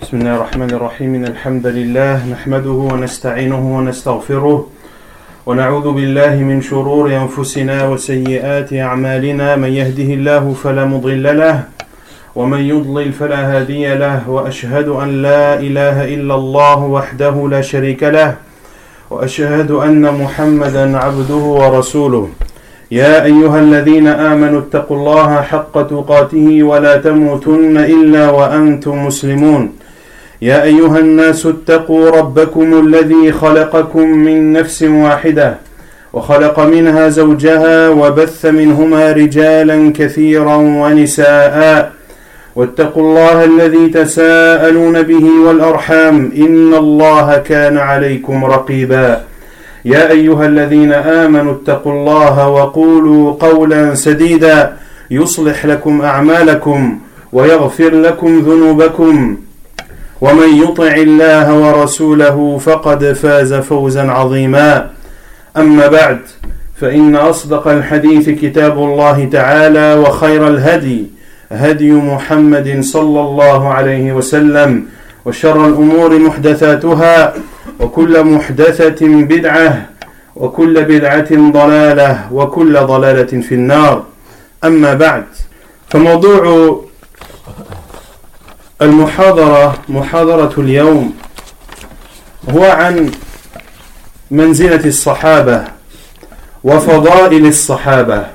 بسم الله الرحمن الرحيم إن الحمد لله نحمده ونستعينه ونستغفره ونعوذ بالله من شرور أنفسنا وسيئات أعمالنا من يهده الله فلا مضل له ومن يضلل فلا هادي له وأشهد أن لا إله إلا الله وحده لا شريك له وأشهد أن محمدا عبده ورسوله يا أيها الذين آمنوا اتقوا الله حق تقاته ولا تموتن إلا وأنتم مسلمون يا أيها الناس اتقوا ربكم الذي خلقكم من نفس واحدة وخلق منها زوجها وبث منهما رجالا كثيرا ونساء واتقوا الله الذي تساءلون به والأرحام إن الله كان عليكم رقيبا يا أيها الذين آمنوا اتقوا الله وقولوا قولا سديدا يصلح لكم أعمالكم ويغفر لكم ذنوبكم ومن يطع الله ورسوله فقد فاز فوزا عظيما أما بعد فإن أصدق الحديث كتاب الله تعالى وخير الهدي هدي محمد صلى الله عليه وسلم وشر الأمور محدثاتها وكل محدثة بدعة وكل بدعة ضلالة وكل ضلالة في النار أما بعد فموضوع محاضرة اليوم هو عن منزلة الصحابة وفضائل الصحابة.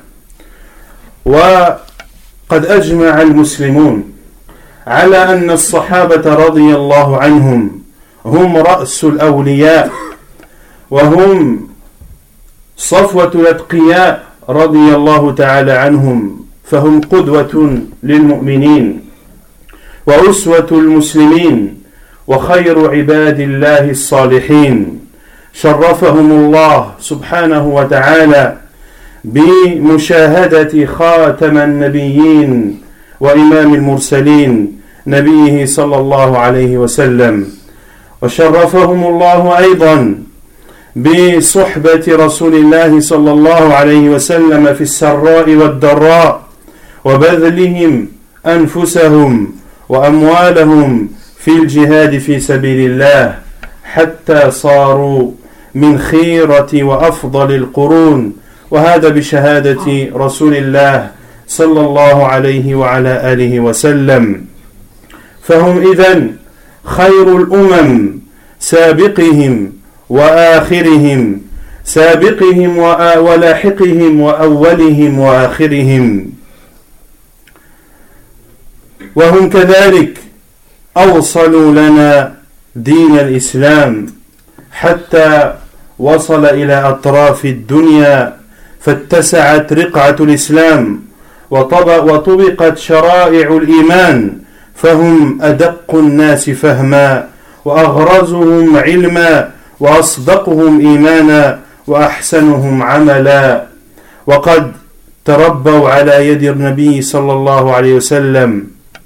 وقد أجمع المسلمون على أن الصحابة رضي الله عنهم هم رأس الأولياء وهم صفوة الأتقياء رضي الله تعالى عنهم، فهم قدوة للمؤمنين وأسوة المسلمين وخير عباد الله الصالحين، شرفهم الله سبحانه وتعالى بمشاهدة خاتم النبيين وإمام المرسلين نبيه صلى الله عليه وسلم، وشرفهم الله أيضا بصحبة رسول الله صلى الله عليه وسلم في السراء والضراء وبذلهم أنفسهم وأموالهم في الجهاد في سبيل الله حتى صاروا من خيرة وأفضل القرون، وهذا بشهادة رسول الله صلى الله عليه وعلى آله وسلم. فهم إذن خير الأمم، سابقهم وآخرهم، سابقهم ولاحقهم وأولهم وآخرهم. وهم كذلك أوصلوا لنا دين الإسلام حتى وصل إلى أطراف الدنيا، فاتسعت رقعة الإسلام وطبقت شرائع الإيمان، فهم أدق الناس فهما وأغرزهم علما وأصدقهم إيمانا وأحسنهم عملا، وقد تربوا على يد النبي صلى الله عليه وسلم.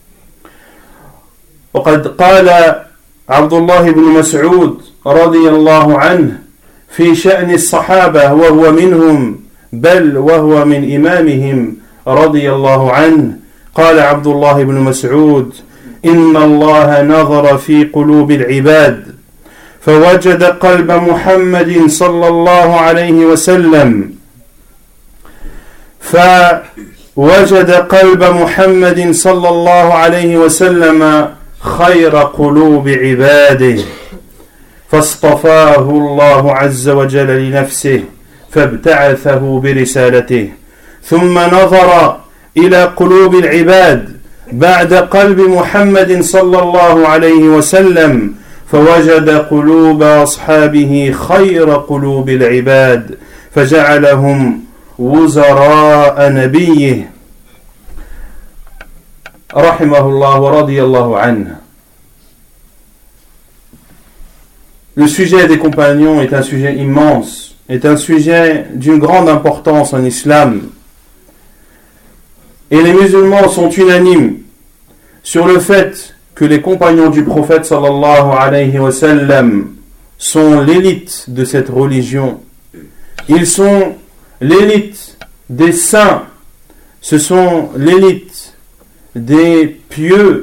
وقد قال عبد الله بن مسعود رضي الله عنه في شأن الصحابة وهو منهم بل وهو من إمامهم رضي الله عنه، قال عبد الله بن مسعود: إن الله نظر في قلوب العباد فوجد قلب محمد صلى الله عليه وسلم فوجد قلب محمد صلى الله عليه وسلم خير قلوب عباده، فاصطفاه الله عز وجل لنفسه فابتعثه برسالته، ثم نظر إلى قلوب العباد بعد قلب محمد صلى الله عليه وسلم فوجد قلوب أصحابه خير قلوب العباد فجعلهم وزراء نبيه رحمه الله ورضي الله عنه. Le sujet des compagnons est un sujet immense, est un sujet d'une grande importance en islam. Et les musulmans sont unanimes sur le fait que les compagnons du prophète sallallahu alayhi wa sallam sont l'élite de cette religion. Ils sont l'élite des saints, ce sont l'élite des pieux,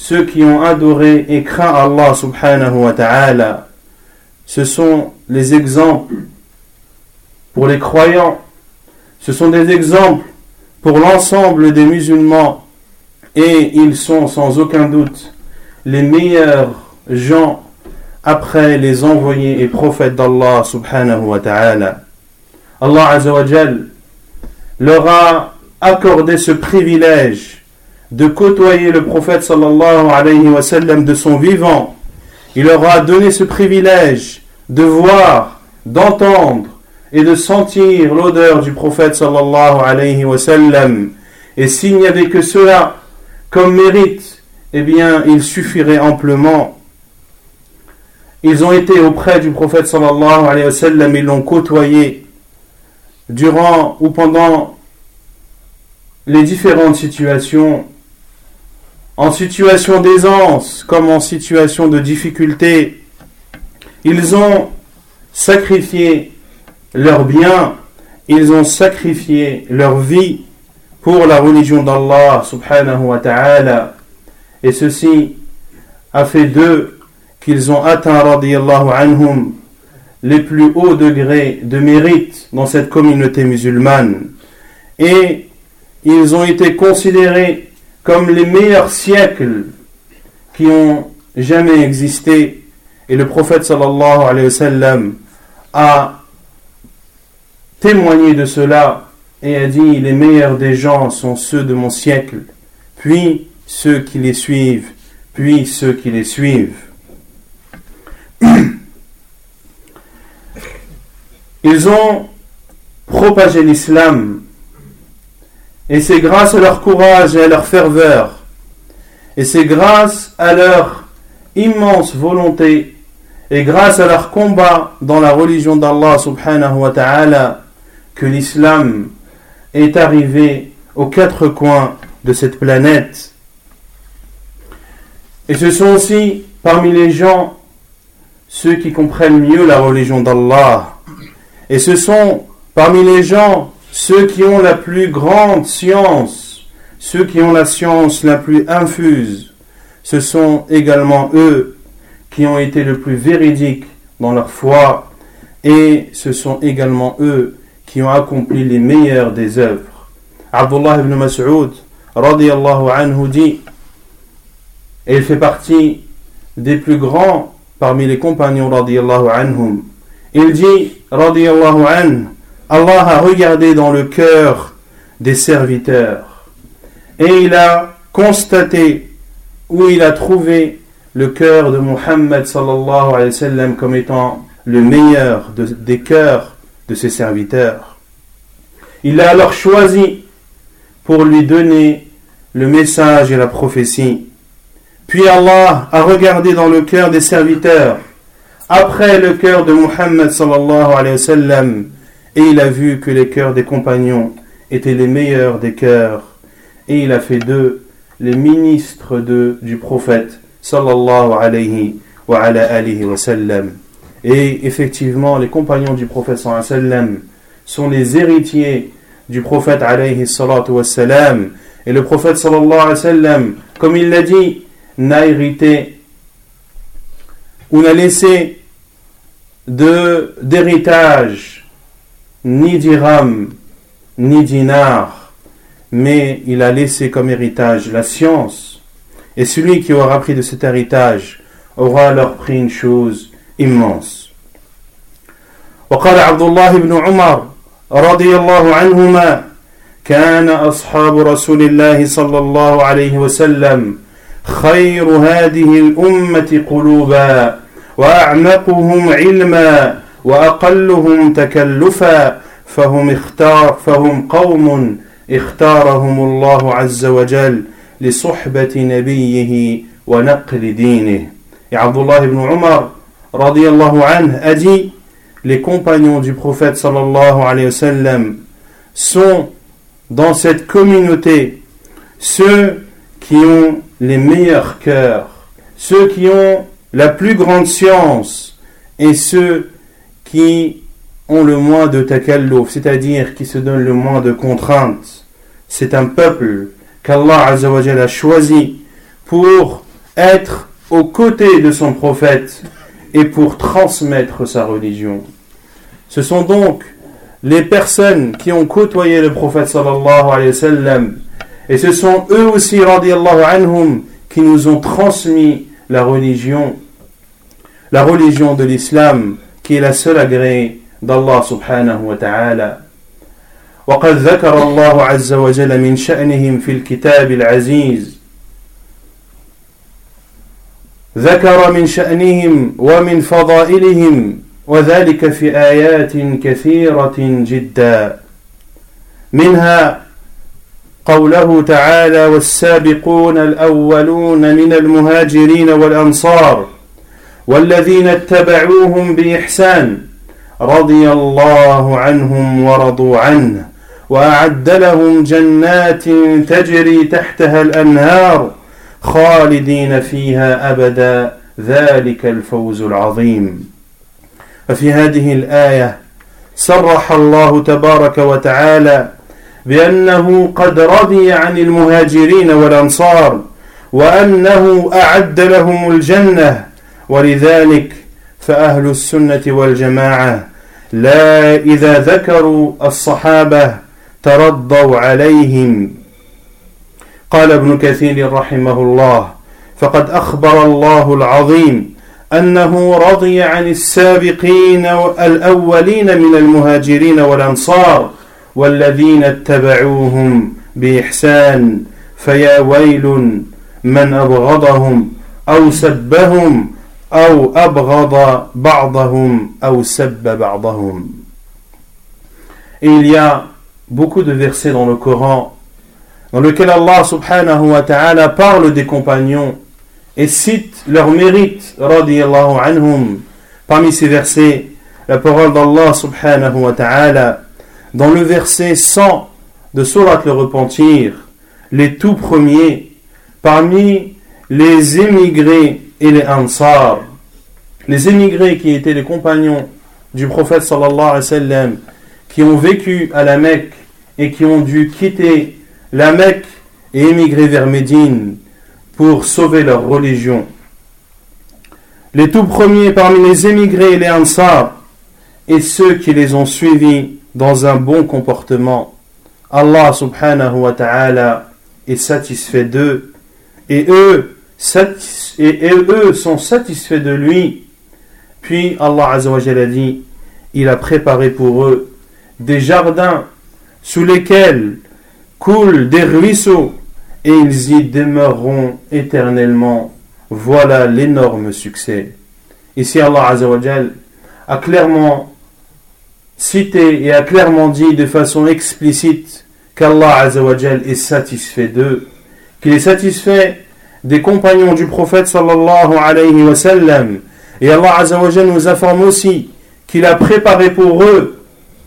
ceux qui ont adoré et craint Allah subhanahu wa ta'ala. Ce sont les exemples pour les croyants, ce sont des exemples pour l'ensemble des musulmans, et ils sont sans aucun doute les meilleurs gens après les envoyés et prophètes d'Allah subhanahu wa ta'ala. Allah azza wa jal leur a accordé ce privilège de côtoyer le prophète sallallahu alayhi wa sallam de son vivant. Il leur a donné ce privilège de voir, d'entendre et de sentir l'odeur du prophète sallallahu alayhi wa sallam. Et s'il n'y avait que cela comme mérite, eh bien il suffirait amplement. Ils ont été auprès du prophète sallallahu alayhi wa sallam, ils l'ont côtoyé durant ou pendant les différentes situations, en situation d'aisance comme en situation de difficulté. Ils ont sacrifié leurs biens, ils ont sacrifié leur vie pour la religion d'Allah subhanahu wa ta'ala, et ceci a fait d'eux qu'ils ont atteint radiyallahu anhum les plus hauts degrés de mérite dans cette communauté musulmane, et ils ont été considérés comme les meilleurs siècles qui ont jamais existé. Et le prophète sallallahu alayhi wa sallam a témoigné de cela et a dit: les meilleurs des gens sont ceux de mon siècle, puis ceux qui les suivent, puis ceux qui les suivent. Ils ont propagé l'islam, et c'est grâce à leur courage et à leur ferveur, et c'est grâce à leur immense volonté, et grâce à leur combat dans la religion d'Allah subhanahu wa ta'ala, que l'islam est arrivé aux quatre coins de cette planète. Et ce sont aussi parmi les gens ceux qui comprennent mieux la religion d'Allah, et ce sont parmi les gens ceux qui ont la plus grande science, ceux qui ont la science la plus infuse. Ce sont également eux qui ont été le plus véridiques dans leur foi, et ce sont également eux qui ont accompli les meilleures des œuvres. Abdullah ibn Mas'ud radiyallahu anhu dit, et il fait partie des plus grands parmi les compagnons radiyallahu anhum, il dit radiyallahu anhu: Allah a regardé dans le cœur des serviteurs et il a constaté, où il a trouvé le cœur de Muhammad sallallahu alayhi wa sallam comme étant le meilleur des cœurs de ses serviteurs. Il l'a alors choisi pour lui donner le message et la prophétie. Puis Allah a regardé dans le cœur des serviteurs après le cœur de Muhammad sallallahu alayhi wa sallam, et il a vu que les cœurs des compagnons étaient les meilleurs des cœurs, et il a fait d'eux les ministres du prophète sallallahu alayhi wa ala alihi wa sallam. Et effectivement, les compagnons du prophète sallallahu alayhi wa sallam sont les héritiers du prophète alayhi salatu wa sallam. Et le prophète sallallahu alayhi wa sallam, comme il l'a dit, n'a hérité ou n'a laissé d'héritage ni dirham ni dinar, mais il a laissé comme héritage la science, et celui qui aura pris de cet héritage aura alors pris une chose immense. وقال عبد الله بن عمر رضي الله عنهما: كان أصحاب رسول الله صلى الله عليه وسلم خير هذه الأمة قلوبا وأعمقهم علما وأقلهم تكلفا فهم قوم اختارهم الله عز وجل لصحبة نبيه ونقل دينه. Et Abdullah ibn Umar radiyallahu anhu a dit: les compagnons du prophète sallallahu alayhi wa sallam sont dans cette communauté ceux qui ont les meilleurs cœurs, ceux qui ont la plus grande science, et ceux qui ont le moins de takalluf, c'est-à-dire qui se donnent le moins de contraintes. C'est un peuple qu'Allah Azza wa Jalla a choisi pour être aux côtés de son prophète et pour transmettre sa religion. Ce sont donc les personnes qui ont côtoyé le prophète sallallahu alayhi wa sallam, et ce sont eux aussi radiyallahu anhum qui nous ont transmis la religion de l'islam, qui est la seule agréée d'Allah subhanahu wa ta'ala. وقد ذكر الله عز وجل من شأنهم في الكتاب العزيز، ذكر من شأنهم ومن فضائلهم وذلك في آيات كثيرة جدا، منها قوله تعالى: والسابقون الأولون من المهاجرين والأنصار والذين اتبعوهم بإحسان رضي الله عنهم ورضوا عنه وأعد لهم جنات تجري تحتها الأنهار خالدين فيها أبدا ذلك الفوز العظيم. ففي هذه الآية صرح الله تبارك وتعالى بأنه قد رضي عن المهاجرين والأنصار وأنه أعد لهم الجنة، ولذلك فأهل السنة والجماعة لا إذا ذكروا الصحابة ترضوا عليهم. قال ابن كثير رحمه الله: فقد أخبر الله العظيم أنه رضي عن السابقين الأولين من المهاجرين والأنصار والذين اتبعوهم بإحسان، فيا ويل من أبغضهم أو سبهم أو أبغض بعضهم أو سب بعضهم. Et il y a beaucoup de versets dans le Coran dans lequel Allah subhanahu wa ta'ala parle des compagnons et cite leurs mérites radiyallahu anhum. Parmi ces versets, la parole d'Allah subhanahu wa ta'ala dans le verset 100 de Sourate le Repentir, les tout premiers parmi les émigrés et les ansar, les émigrés qui étaient les compagnons du prophète sallallahu alayhi wa sallam, qui ont vécu à la Mecque et qui ont dû quitter la Mecque et émigrer vers Médine pour sauver leur religion. Les tout premiers parmi les émigrés et les ansar et ceux qui les ont suivis dans un bon comportement, Allah subhanahu wa ta'ala est satisfait d'eux et eux sont satisfaits de lui. Puis Allah azza wa jalla dit: il a préparé pour eux des jardins sous lesquels coulent des ruisseaux et ils y demeureront éternellement. Voilà l'énorme succès. Ici Allah azza wa jalla a clairement cité et a clairement dit de façon explicite qu'Allah azza wa jalla est satisfait d'eux, qu'il est satisfait des compagnons du prophète sallallahu alayhi wa sallam. Et Allah azza wa jalla nous informe aussi qu'il a préparé pour eux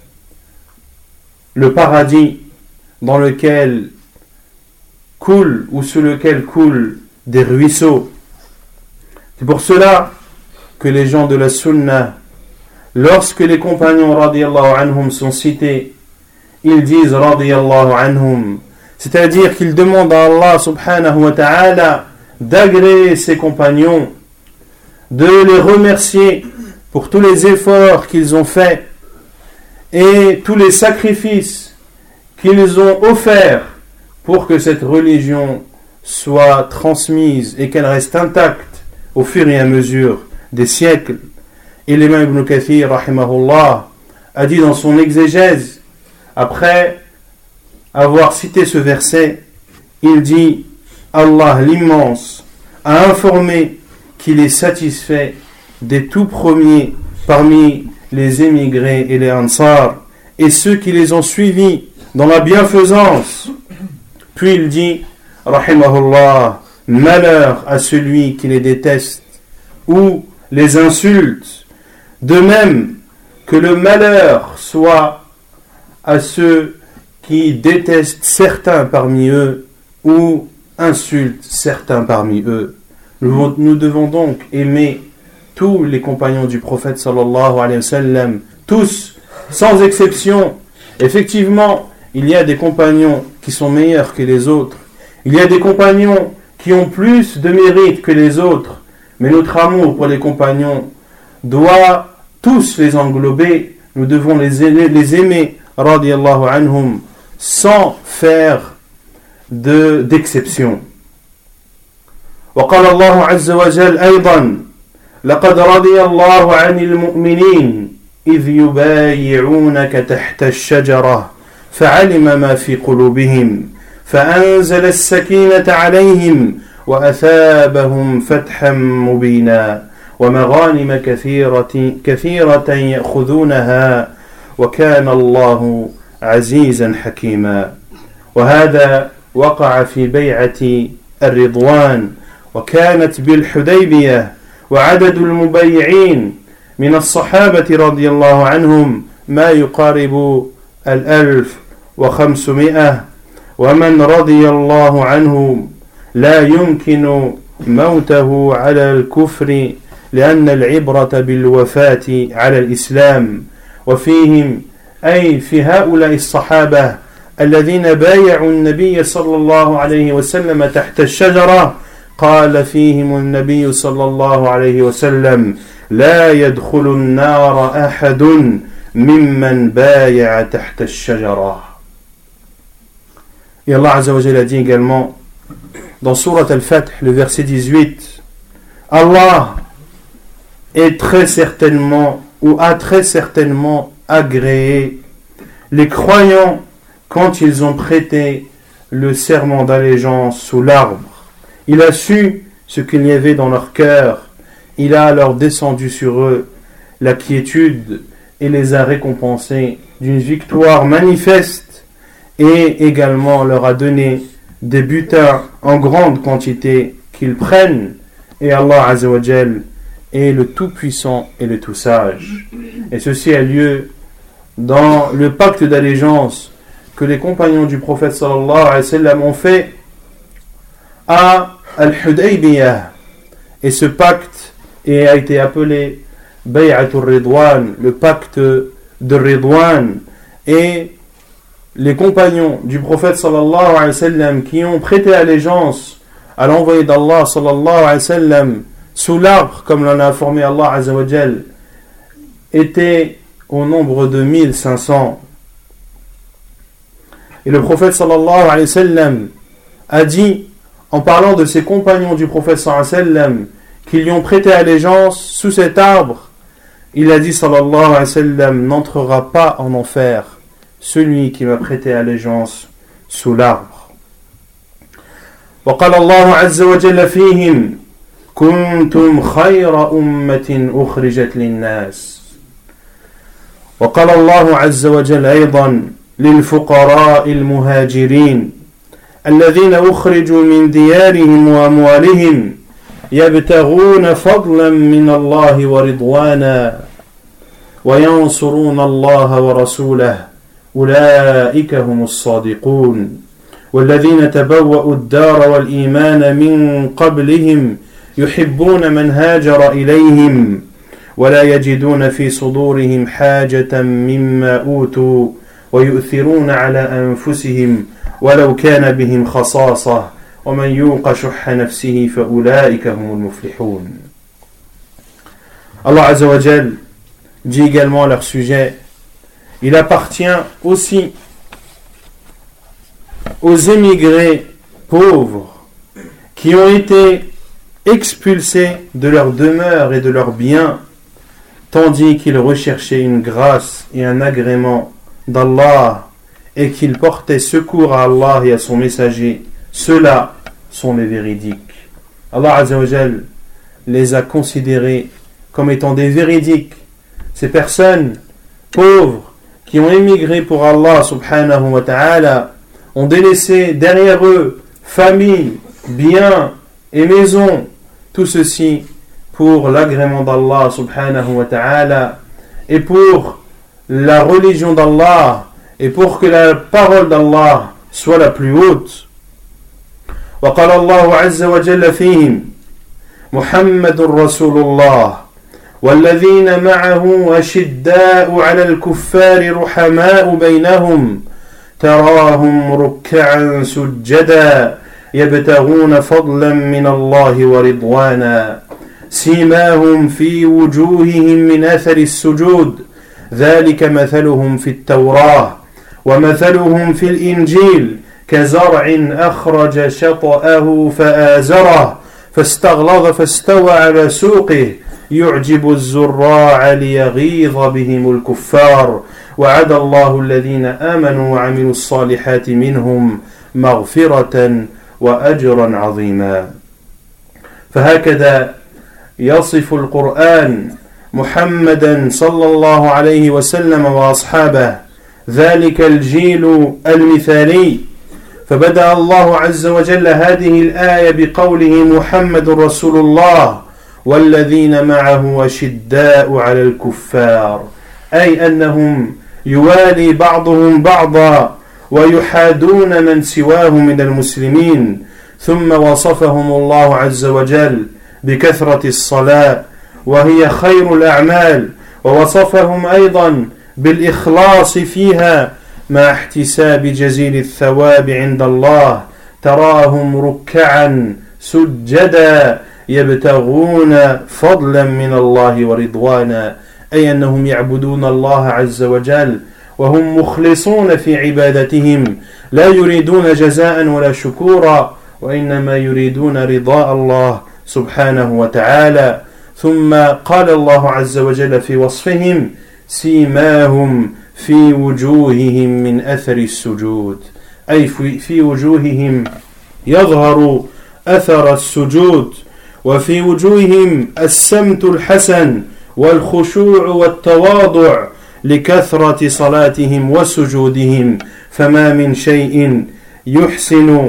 le paradis dans lequel coule ou sous lequel coulent des ruisseaux. C'est pour cela que les gens de la Sunna, lorsque les compagnons radiyallahu anhum sont cités, ils disent radiyallahu anhum, c'est-à-dire qu'ils demandent à Allah subhanahu wa ta'ala d'agréer ses compagnons, de les remercier pour tous les efforts qu'ils ont faits et tous les sacrifices qu'ils ont offerts pour que cette religion soit transmise et qu'elle reste intacte au fur et à mesure des siècles. Et l'imam Ibn Kathir rahimahullah a dit dans son exégèse, après avoir cité ce verset, il dit: Allah l'immense a informé qu'il est satisfait des tout premiers parmi les émigrés et les ansar et ceux qui les ont suivis dans la bienfaisance. Puis il dit, rahimahullah, malheur à celui qui les déteste ou les insulte, de même que le malheur soit à ceux qui détestent certains parmi eux ou insultent certains parmi eux. Nous devons donc aimer tous les compagnons du prophète sallallahu alayhi wa sallam, tous, sans exception. Effectivement, il y a des compagnons qui sont meilleurs que les autres. Il y a des compagnons qui ont plus de mérite que les autres, mais notre amour pour les compagnons doit tous les englober. Nous devons les aimer, radiyallahu anhum, sans faire d'exception. وقال الله عز وجل أيضا لقد رضي الله عن المؤمنين إذ يبايعونك تحت الشجرة فعلم ما في قلوبهم فأنزل السكينة عليهم وأثابهم فتحا مبينا ومغانم كثيرة يأخذونها وكان الله عزيزا حكيما. وهذا وقع في بيعة الرضوان وكانت بالحديبية، وعدد المبيعين من الصحابة رضي الله عنهم ما يقارب 1500، ومن رضي الله عنه لا يمكن موته على الكفر لأن العبرة بالوفاة على الإسلام. وفيهم أي في هؤلاء الصحابة الذين بايعوا النبي صلى الله عليه وسلم تحت الشجرة قال فيهم النبي صلى الله عليه وسلم لا يدخل النار أحد ممن بايع تحت الشجرة. Et Allah Azza wa Jalla a dit également dans Surat Al-Fath, le verset 18, Allah est très certainement ou a très certainement agréé les croyants quand ils ont prêté le serment d'allégeance sous l'arbre. Il a su ce qu'il y avait dans leur cœur. Il a alors descendu sur eux la quiétude et les a récompensés d'une victoire manifeste et également leur a donné des butins en grande quantité qu'ils prennent. Et Allah Azza wa Jal est le tout-puissant et le tout-sage. Et ceci a lieu dans le pacte d'allégeance que les compagnons du prophète sallallahu alayhi wa sallam ont fait à Al-Hudaybiyah. Et ce pacte a été appelé Bay'atul Ridwan, le pacte de Ridwan. Et les compagnons du prophète sallallahu alayhi wa sallam qui ont prêté allégeance à l'envoyé d'Allah sallallahu alayhi wa sallam sous l'arbre, comme l'en a informé Allah Azza wa Jal, étaient au nombre de 1500. Et le prophète sallallahu alayhi wa sallam a dit, en parlant de ses compagnons du prophète sallallahu alayhi wa sallam qui lui ont prêté allégeance sous cet arbre, il a dit sallallahu alayhi wa sallam, n'entrera pas en enfer celui qui m'a prêté allégeance sous l'arbre. وقال الله عز وجل فيهم كنتم خير أمة أخرجت للناس. وقال الله عز وجل أيضا للفقراء المهاجرين الذين أخرجوا من ديارهم وأموالهم يبتغون فضلا من الله ورضوانا وينصرون الله ورسوله أولئك هم الصادقون والذين تبوأوا الدار والإيمان من قبلهم يحبون من هاجر إليهم ولا يجدون في صدورهم حاجة مما أوتوا ويؤثرون على أنفسهم ولو كان بهم خصاصة ومن يوق شح نفسه فأولئك هم المفلحون. Allah Azza wa Jal dit également à leur sujet, il appartient aussi aux émigrés pauvres qui ont été expulsés de leur demeure et de leurs biens, tandis qu'ils recherchaient une grâce et un agrément d'Allah et qu'ils portaient secours à Allah et à son messager. Ceux-là sont les véridiques. Allah Azza wa Jal les a considérés comme étant des véridiques. Ces personnes pauvres qui ont émigré pour Allah subhanahu wa ta'ala ont délaissé derrière eux famille, biens et maisons, tout ceci pour l'agrément d'Allah subhanahu wa ta'ala et pour la religion d'Allah et pour que la parole d'Allah soit la plus haute. وقال الله عز وجل فيهم محمد رسول الله والذين معه أشداء على الكفار رحماء بينهم تراهم ركعا سجدا يبتغون فضلا من الله ورضوانا سيماهم في وجوههم من أثر السجود ذلك مثلهم في التوراة ومثلهم في الإنجيل كزرع أخرج شطأه فآزره فاستغلظ فاستوى على سوقه يعجب الزراع ليغيظ بهم الكفار وعد الله الذين آمنوا وعملوا الصالحات منهم مغفرة وأجرا عظيما. فهكذا يصف القرآن محمدا صلى الله عليه وسلم وأصحابه ذلك الجيل المثالي. فبدأ الله عز وجل هذه الآية بقوله محمد رسول الله والذين معه أشداء على الكفار، أي أنهم يوالي بعضهم بعضا ويحادون من سواه من المسلمين. ثم وصفهم الله عز وجل بكثرة الصلاة وهي خير الأعمال، ووصفهم أيضا بالإخلاص فيها مع احتساب جزيل الثواب عند الله. تراهم ركعا سجدا يبتغون فضلا من الله ورضوانا، أي أنهم يعبدون الله عز وجل وهم مخلصون في عبادتهم، لا يريدون جزاء ولا شكورا، وإنما يريدون رضاء الله سبحانه وتعالى. ثم قال الله عز وجل في وصفهم سيماهم في وجوههم من أثر السجود، أي في وجوههم يظهر أثر السجود، وفي وجوههم السمت الحسن والخشوع والتواضع لكثرة صلاتهم وسجودهم. فما من شيء يحسن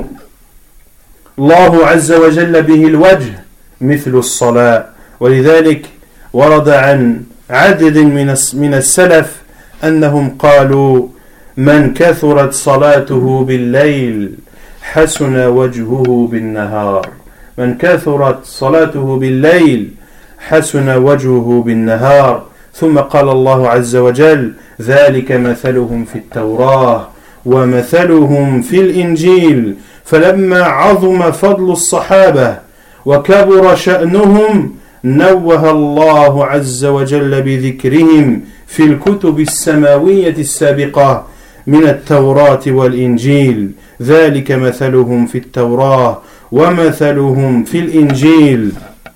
الله عز وجل به الوجه مثل الصلاة. ولذلك ورد عن عدد من السلف أنهم قالوا من كثرت صلاته بالليل حسن وجهه بالنهار، من كثرت صلاته بالليل حسن وجهه بالنهار. ثم قال الله عز وجل ذلك مثلهم في التوراة ومثلهم في الإنجيل. فلما عظم فضل الصحابة وكبر شأنهم نوه الله عز وجل بذكرهم في الكتب السماوية السابقة من التوراة والإنجيل. ذلك مثلهم في التوراة ومثلهم في الإنجيل.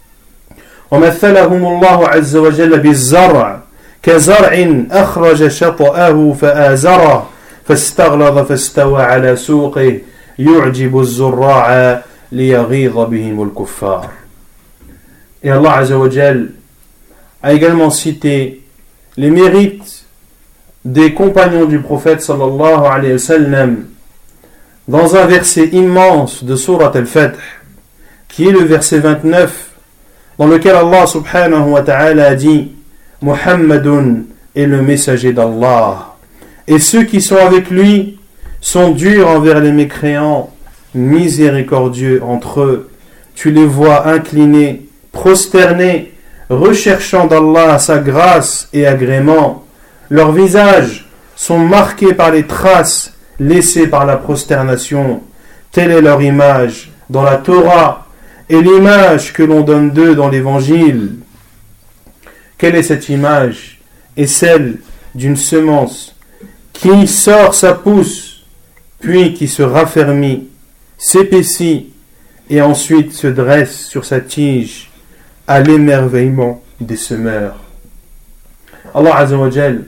ومثلهم الله عز وجل بالزرع كزرع أخرج شطأه فآزره فاستغلظ فاستوى على سوقه يعجب الزراع ليغيظ بهم الكفار. Et Allah Azza wa Jal a également cité les mérites des compagnons du prophète sallallahu alayhi wa sallam dans un verset immense de Surat al-Fath, qui est le verset 29, dans lequel Allah subhanahu wa ta'ala a dit Muhammadun est le messager d'Allah, et ceux qui sont avec lui sont durs envers les mécréants, miséricordieux entre eux. Tu les vois inclinés, prosternés, recherchant d'Allah sa grâce et agrément. Leurs visages sont marqués par les traces laissées par la prosternation. Telle est leur image dans la Torah et l'image que l'on donne d'eux dans l'Évangile. Quelle est cette image? Est celle d'une semence qui sort sa pousse, puis qui se raffermit, s'épaissit et ensuite se dresse sur sa tige à l'émerveillement des semeurs. Allah Azza wa Jal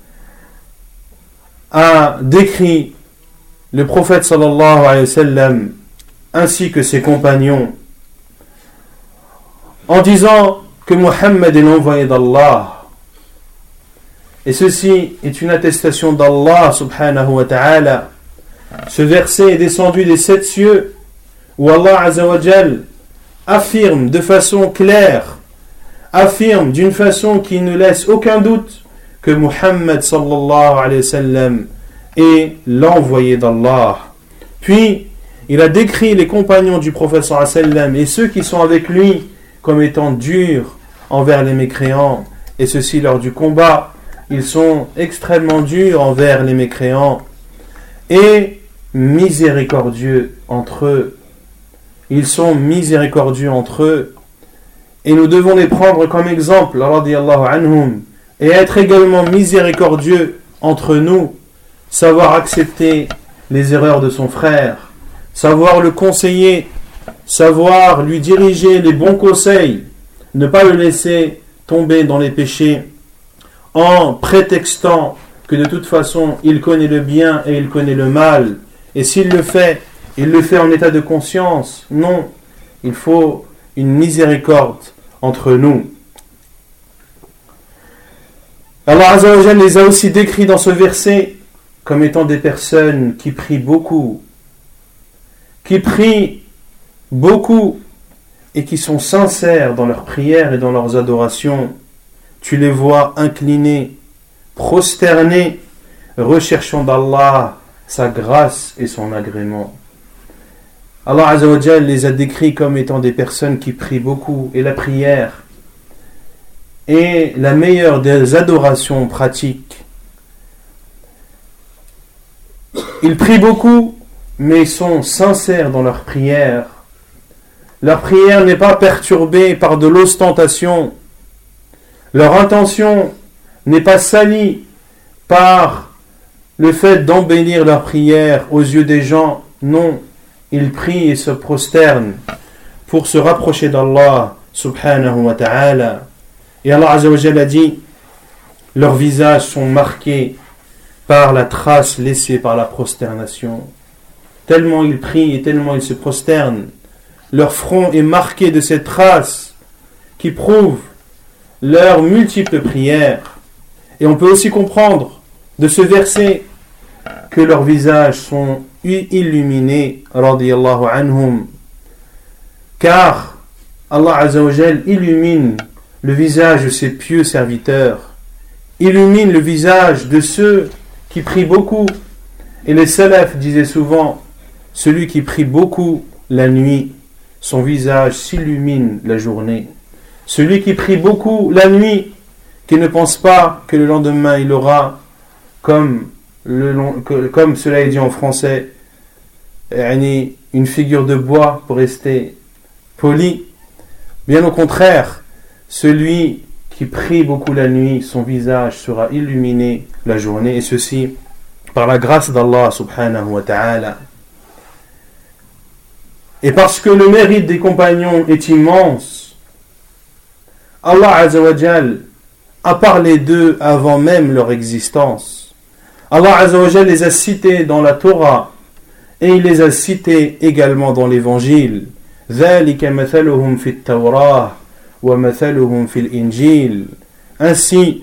a décrit le prophète sallallahu alayhi wa sallam ainsi que ses compagnons en disant que Muhammad est l'envoyé d'Allah. Et ceci est une attestation d'Allah subhanahu wa ta'ala. Ce verset est descendu des 7 cieux où Allah Azza wa Jal affirme de façon claire, affirme d'une façon qui ne laisse aucun doute que Muhammad sallallahu alayhi wa sallam est l'envoyé d'Allah. Puis il a décrit les compagnons du prophète sallallahu alayhi wa sallam et ceux qui sont avec lui comme étant durs envers les mécréants, et ceci lors du combat. Ils sont extrêmement durs envers les mécréants et miséricordieux entre eux. ils sont miséricordieux entre eux. Et nous devons les prendre comme exemple, radiyallahu anhum, et être également miséricordieux entre nous, savoir accepter les erreurs de son frère, savoir le conseiller, savoir lui diriger les bons conseils, ne pas le laisser tomber dans les péchés en prétextant que de toute façon il connaît le bien et il connaît le mal, et s'il le fait, il le fait en état de conscience. Non, il faut une miséricorde entre nous. Allah Azza wa Jalla les a aussi décrits dans ce verset comme étant des personnes qui prient beaucoup et qui sont sincères dans leurs prières et dans leurs adorations. Tu les vois inclinés, prosternés, recherchant d'Allah sa grâce et son agrément. Allah Azza wa Jalla les a décrits comme étant des personnes qui prient beaucoup, et la prière est la meilleure des adorations pratiques. Ils prient beaucoup, mais ils sont sincères dans leur prière. Leur prière n'est pas perturbée par de l'ostentation. Leur intention n'est pas salie par le fait d'embellir leur prière aux yeux des gens. Non, ils prient et se prosternent pour se rapprocher d'Allah subhanahu wa ta'ala. Et Allah Azza wa Jalla a dit, leurs visages sont marqués par la trace laissée par la prosternation. Tellement ils prient et tellement ils se prosternent, leur front est marqué de cette trace qui prouve leurs multiples prières. Et on peut aussi comprendre de ce verset que leurs visages sont illuminés, radiyallahu anhum, car Allah Azza wa Jalla illumine le visage de ses pieux serviteurs, illumine le visage de ceux qui prient beaucoup. Et les salafs disaient souvent, celui qui prie beaucoup la nuit, son visage s'illumine la journée. Celui qui prie beaucoup la nuit, qui ne pense pas que le lendemain il aura, comme cela est dit en français, une figure de bois, pour rester poli. Bien au contraire, celui qui prie beaucoup la nuit, son visage sera illuminé la journée, et ceci par la grâce d'Allah subhanahu wa ta'ala. Et parce que le mérite des compagnons est immense, Allah Azza wa Jal a parlé d'eux avant même leur existence. Allah Azza wa Jal les a cités dans la Torah et il les a cités également dans l'Évangile. ذَلِكَ مَثَلُهُمْ فِي التَّوْرَاةِ وَمَثَلُهُمْ فِي الْإِنْجِيلِ. Ainsi,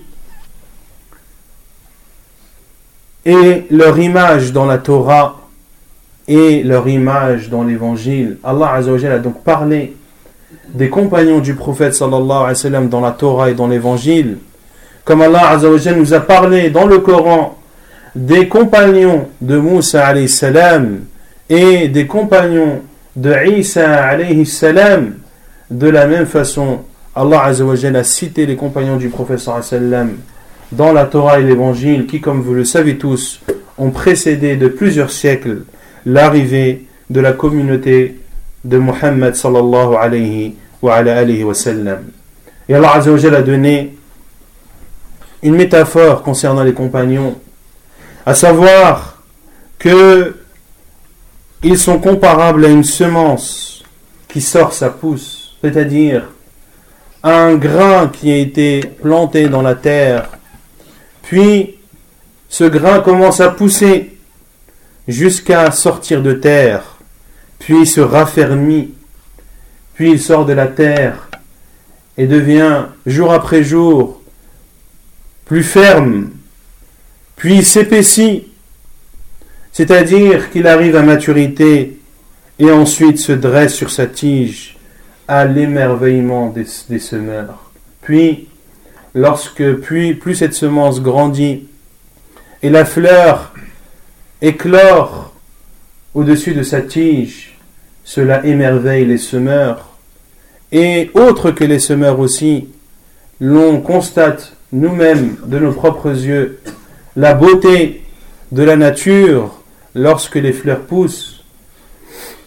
et leur image dans la Torah et leur image dans l'Évangile. Allah Azza wa Jalla a donc parlé des compagnons du prophète sallallahu alayhi wa sallam dans la Torah et dans l'Évangile, comme Allah Azza wa Jalla nous a parlé dans le Coran des compagnons de Moussa alayhi salam et des compagnons de Isa alayhi salam. De la même façon, Allah Azza wa Jalla a cité les compagnons du prophète sallallahu alayhi wa sallam dans la Torah et l'Évangile, qui, comme vous le savez tous, ont précédé de plusieurs siècles l'arrivée de la communauté de Muhammad sallallahu alayhi wa sallam. Et Allah Azza wa Jalla a donné une métaphore concernant les compagnons, à savoir que ils sont comparables à une semence qui sort sa pousse, c'est-à-dire à un grain qui a été planté dans la terre, puis ce grain commence à pousser jusqu'à sortir de terre, puis il se raffermit, puis il sort de la terre et devient jour après jour plus ferme, puis il s'épaissit, c'est-à-dire qu'il arrive à maturité et ensuite se dresse sur sa tige à l'émerveillement des semeurs. Puis plus cette semence grandit et la fleur éclore au-dessus de sa tige, cela émerveille les semeurs. Et autres que les semeurs aussi, l'on constate nous-mêmes de nos propres yeux la beauté de la nature lorsque les fleurs poussent.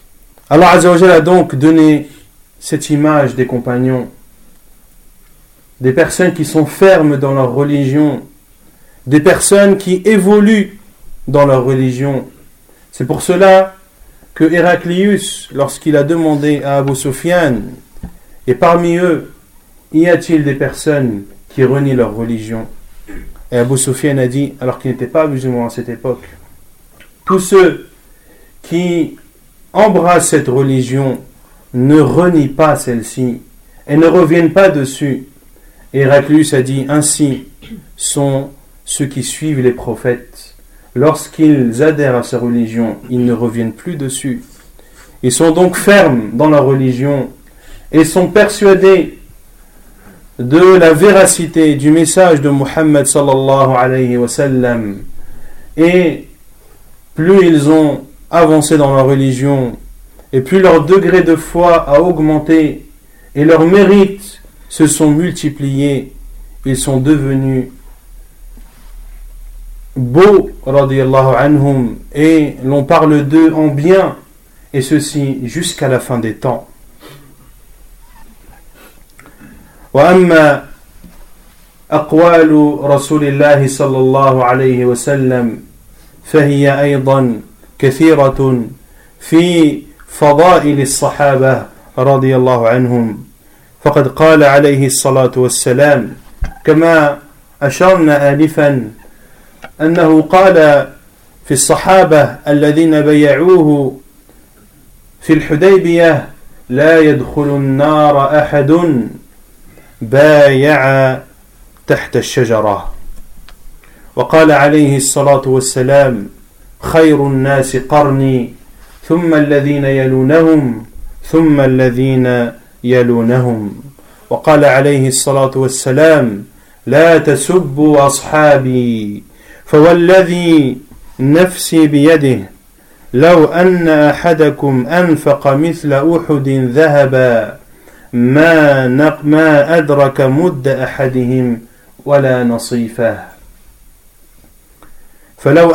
Allah Azza wa Jalla a donc donné cette image des compagnons, des personnes qui sont fermes dans leur religion, des personnes qui évoluent dans leur religion. C'est pour cela que Héraclius, lorsqu'il a demandé à Abu Sufyan, et parmi eux, y a-t-il des personnes qui renient leur religion? Et Abu Sufyan a dit, alors qu'il n'était pas musulman à cette époque, tous ceux qui embrassent cette religion ne renient pas celle-ci et ne reviennent pas dessus. Et Héraclius a dit, ainsi sont ceux qui suivent les prophètes. Lorsqu'ils adhèrent à sa religion, ils ne reviennent plus dessus. Ils sont donc fermes dans leur religion et sont persuadés de la véracité du message de Muhammad sallallahu alayhi wa sallam. Et plus ils ont avancé dans leur religion, et plus leur degré de foi a augmenté, et leurs mérites se sont multipliés, ils sont devenus beaux, radiyallahu anhum, et l'on parle d'eux en bien, et ceci jusqu'à la fin des temps. وأما أقوال رسول الله صلى الله عليه وسلم فهي أيضا كثيرة في فضائل الصحابة رضي الله عنهم فقد قال عليه الصلاة والسلام كما أشرنا آنفا أنه قال في الصحابة الذين بيعوه في الحديبية لا يدخل النار أحد بايع تحت الشجرة. وقال عليه الصلاة والسلام خير الناس قرني ثم الذين يلونهم ثم الذين يلونهم. وقال عليه الصلاة والسلام لا تسبوا أصحابي فوالذي نفسي بيده لو أن أحدكم أنفق مثل أحد ذهبا ما أدرك مد أحدهم ولا نصيفه فلو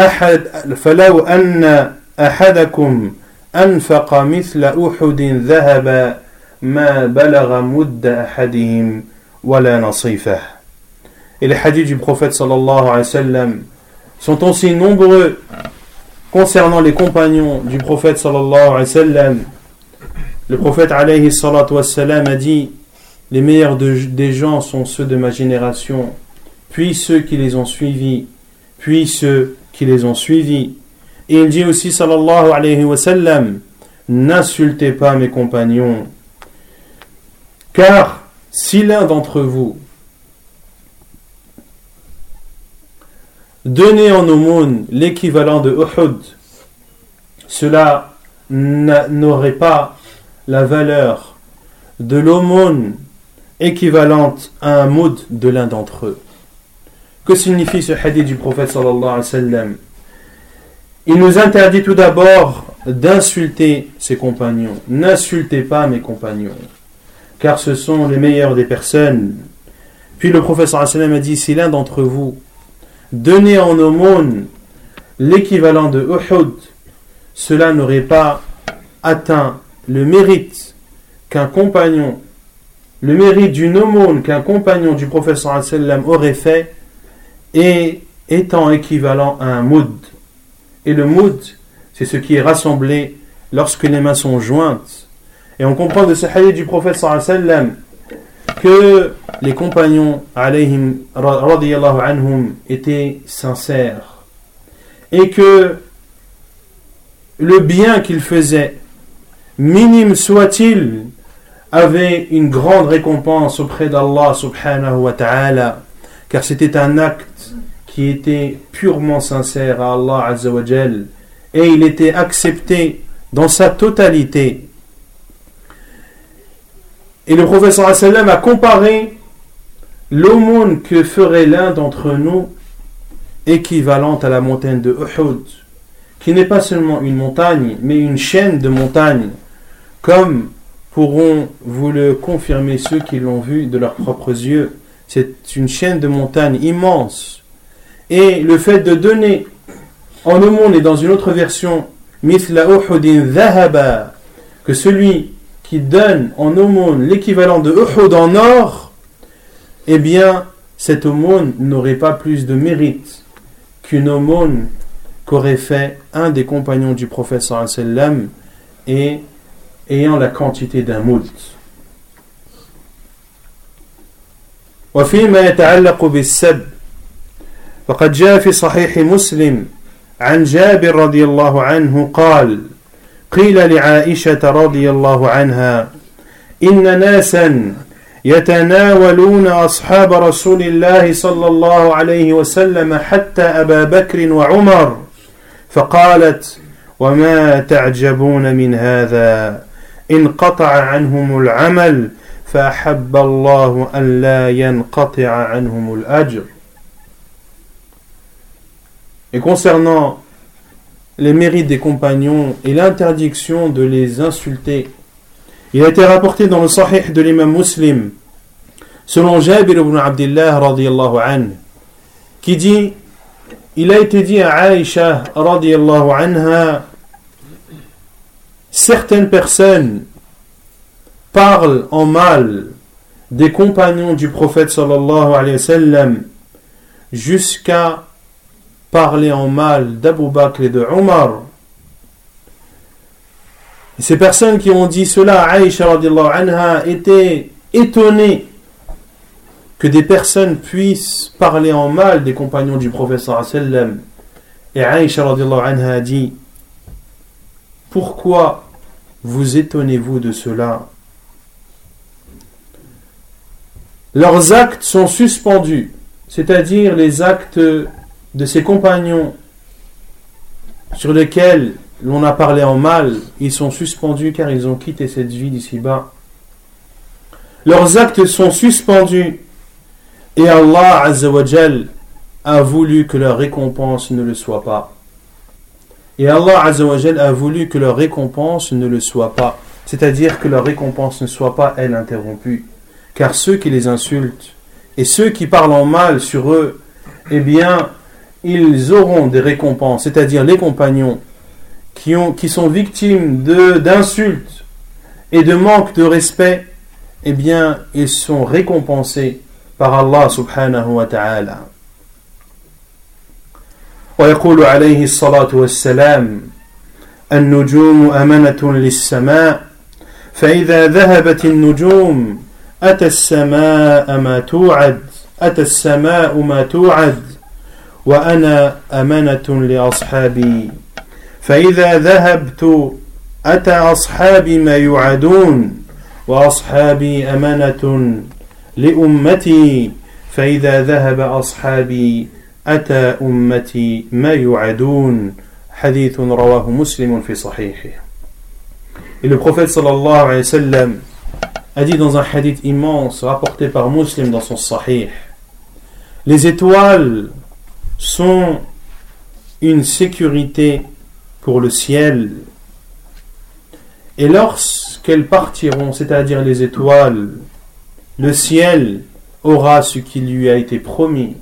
أن أحدكم أنفق مثل أحد ذهبا ما بلغ مد أحدهم ولا نصيفه. Et les hadiths du prophète sallallahu alayhi wa sallam sont aussi nombreux concernant les compagnons du prophète sallallahu alayhi wa sallam. Le prophète alayhi salatu wassalam a dit: les meilleurs des gens sont ceux de ma génération, puis ceux qui les ont suivis, puis ceux qui les ont suivis. Et il dit aussi sallallahu alayhi wa sallam: n'insultez pas mes compagnons, car si l'un d'entre vous donnait en aumône l'équivalent de Uhud, cela n'aurait pas la valeur de l'aumône équivalente à un moud de l'un d'entre eux. Que signifie ce hadith du prophète sallallahu alayhi wa sallam? Il nous interdit tout d'abord d'insulter ses compagnons. N'insultez pas mes compagnons, car ce sont les meilleurs des personnes. Puis le prophète sallallahu alayhi wa sallam a dit: si l'un d'entre vous donnait en aumône l'équivalent de Uhud, cela n'aurait pas atteint le mérite qu'un compagnon, le mérite d'une aumône qu'un compagnon du prophète sallallahu alayhi wa sallam aurait fait, et étant équivalent à un moud. Et le moud, c'est ce qui est rassemblé lorsque les mains sont jointes. Et on comprend de ce hadith du prophète sallallahu alayhi wa sallam que les compagnons alayhim radiyallahu anhum étaient sincères, et que le bien qu'ils faisaient, minime soit-il, avait une grande récompense auprès d'Allah subhanahu wa ta'ala, car c'était un acte qui était purement sincère à Allah azza wa jal, et il était accepté dans sa totalité. Et le prophète sallallahu alayhi wa sallam a comparé l'aumône que ferait l'un d'entre nous équivalente à la montagne de Uhud, qui n'est pas seulement une montagne, mais une chaîne de montagnes, comme pourront vous le confirmer ceux qui l'ont vu de leurs propres yeux. C'est une chaîne de montagnes immense. Et le fait de donner en aumône, et dans une autre version, mithla uhudin dhahaba, que celui qui donne en aumône l'équivalent de Uhud en or, eh bien, cette aumône n'aurait pas plus de mérite qu'une aumône qu'aurait fait un des compagnons du prophète sallallahu alayhi wa sallam et ayant la quantité d'un moult. وفيما يتعلق بالسب فقد جاء في صحيح مسلم عن جابر رضي الله عنه قال قيل لعائشة رضي الله عنها إن ناسا يتناولون أصحاب رسول الله صلى الله عليه وسلم حتى أبا بكر وعمر فقالت وما تعجبون من هذا انقطع عنهم العمل فأحب الله أن لا ينقطع عنهم الأجر. Et concernant les mérites des compagnons et l'interdiction de les insulter, il a été rapporté dans le Sahih de l'imam Muslim, selon Jabir ibn Abdullah radiyallahu anhu, qui dit, il a été dit à Aïcha radiyallahu anha, certaines personnes parlent en mal des compagnons du prophète sallallahu alayhi wa sallam jusqu'à parler en mal d'Abu Bakr et de Omar. Et ces personnes qui ont dit cela à Aïcha radiyallahu anha étaient étonnées que des personnes puissent parler en mal des compagnons du prophète sallallahu alayhi wa sallam. Et Aïcha radiyallahu anha a dit, pourquoi vous étonnez-vous de cela? Leurs actes sont suspendus, c'est-à-dire les actes de ces compagnons sur lesquels l'on a parlé en mal, ils sont suspendus car ils ont quitté cette vie d'ici-bas. Leurs actes sont suspendus et Allah Azza wa Jal a voulu que leur récompense ne le soit pas. Et Allah Azza wa Jal a voulu que leur récompense ne le soit pas, c'est-à-dire que leur récompense ne soit pas, elle, interrompue. Car ceux qui les insultent et ceux qui parlent en mal sur eux, eh bien, ils auront des récompenses, c'est-à-dire les compagnons qui sont victimes d'insultes et de manque de respect, eh bien, ils sont récompensés par Allah subhanahu wa ta'ala. ويقول عليه الصلاة والسلام النجوم أمنة للسماء فإذا ذهبت النجوم أتى السماء ما توعد وأنا أمنة لأصحابي فإذا ذهبت أتى أصحابي ما يوعدون وأصحابي أمنة لأمتي فإذا ذهب أصحابي أتى أمتي ما يوعدون حديث رواه مسلم في صحيحه. Et le prophète sallallahu alayhi wa sallam a dit dans un hadith immense rapporté par Muslim dans son Sahih, les étoiles sont une sécurité pour le ciel et lorsqu'elles partiront, c'est-à-dire les étoiles, le ciel aura ce qui lui a été promis.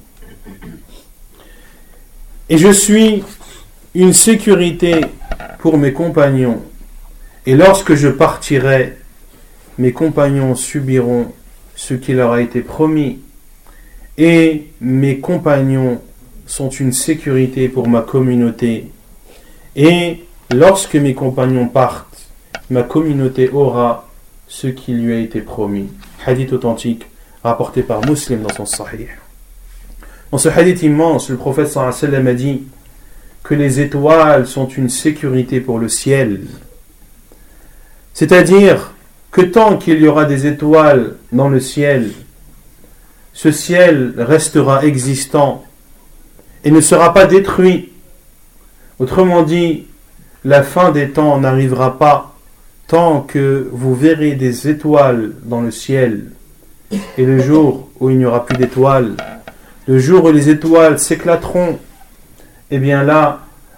Et je suis une sécurité pour mes compagnons et lorsque je partirai, mes compagnons subiront ce qui leur a été promis et mes compagnons sont une sécurité pour ma communauté et lorsque mes compagnons partent, ma communauté aura ce qui lui a été promis. Hadith authentique rapporté par Muslim dans son Sahih. Dans ce hadith immense, le prophète sallallahu alayhi wa sallam a dit que les étoiles sont une sécurité pour le ciel, c'est-à-dire que tant qu'il y aura des étoiles dans le ciel, ce ciel restera existant et ne sera pas détruit. Autrement dit, la fin des temps n'arrivera pas tant que vous verrez des étoiles dans le ciel. Et le jour où il n'y aura plus d'étoiles, le jour où les étoiles s'éclateront, eh bien là,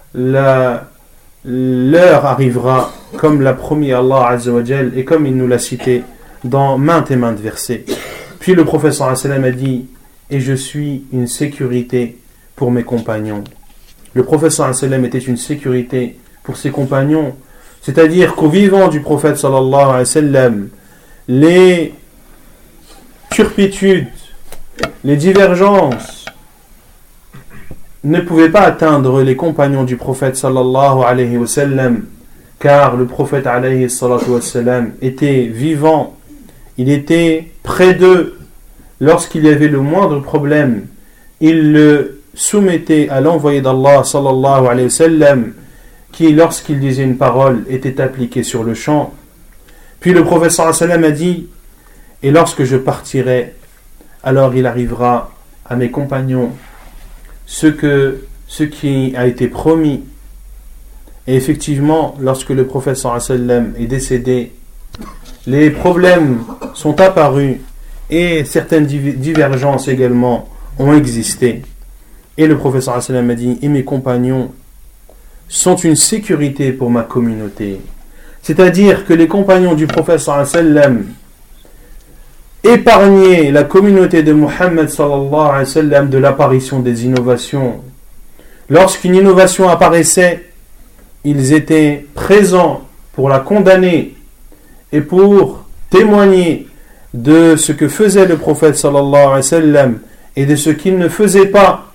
l'heure arrivera, comme l'a promis Allah Azza wa Jal et comme il nous l'a cité dans maintes et maintes versets. Puis le prophète sallallahu alayhi wa sallam a dit, et je suis une sécurité pour mes compagnons. Le prophète sallallahu alayhi wa sallam était une sécurité pour ses compagnons, C'est-à-dire qu'au vivant du prophète sallallahu alayhi wa sallam, les turpitudes, les divergences ne pouvaient pas atteindre les compagnons du prophète sallallahu alayhi wa sallam, car le prophète alayhi salatu wa sallam était vivant, il était près d'eux. Lorsqu'il y avait le moindre problème, il le soumettait à l'envoyé d'Allah sallallahu alayhi wa sallam, qui lorsqu'il disait une parole était appliquée sur le champ. Puis le prophète sallallahu alayhi wa sallam a dit: et lorsque je partirai, alors il arrivera à mes compagnons ce qui a été promis. Et effectivement, lorsque le prophète sallallahu alayhi wa sallam est décédé, les problèmes sont apparus et certaines divergences également ont existé. Et le prophète sallallahu alayhi wa sallam a dit: et mes compagnons sont une sécurité pour ma communauté. C'est-à-dire que les compagnons du prophète sallallahu alayhi wa sallam épargnaient la communauté de Muhammad sallallahu alayhi wa sallam de l'apparition des innovations. Lorsqu'une innovation apparaissait, ils étaient présents pour la condamner et pour témoigner de ce que faisait le prophète sallallahu alayhi wa sallam et de ce qu'il ne faisait pas.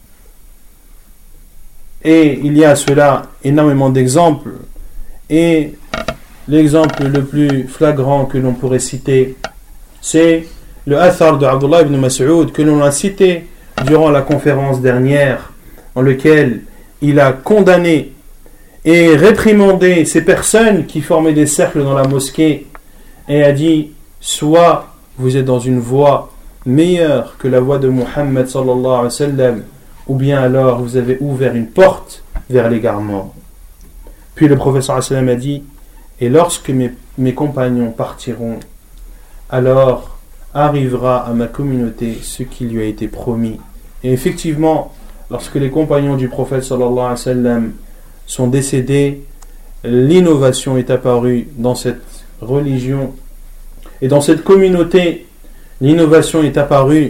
Et il y a à cela énormément d'exemples. Et l'exemple le plus flagrant que l'on pourrait citer, c'est le athar de Abdullah ibn Mas'ud que l'on a cité durant la conférence dernière, en lequel il a condamné et réprimandé ces personnes qui formaient des cercles dans la mosquée et a dit: soit vous êtes dans une voie meilleure que la voie de Muhammad sallallahu alayhi wa sallam, ou bien alors vous avez ouvert une porte vers l'égarement. Puis le prophète sallallahu alayhi wa sallam a dit: et lorsque mes compagnons partiront, alors arrivera à ma communauté ce qui lui a été promis. Et effectivement, lorsque les compagnons du prophète sallallahu alayhi wa sallam sont décédés, l'innovation est apparue dans cette religion et dans cette communauté. L'innovation est apparue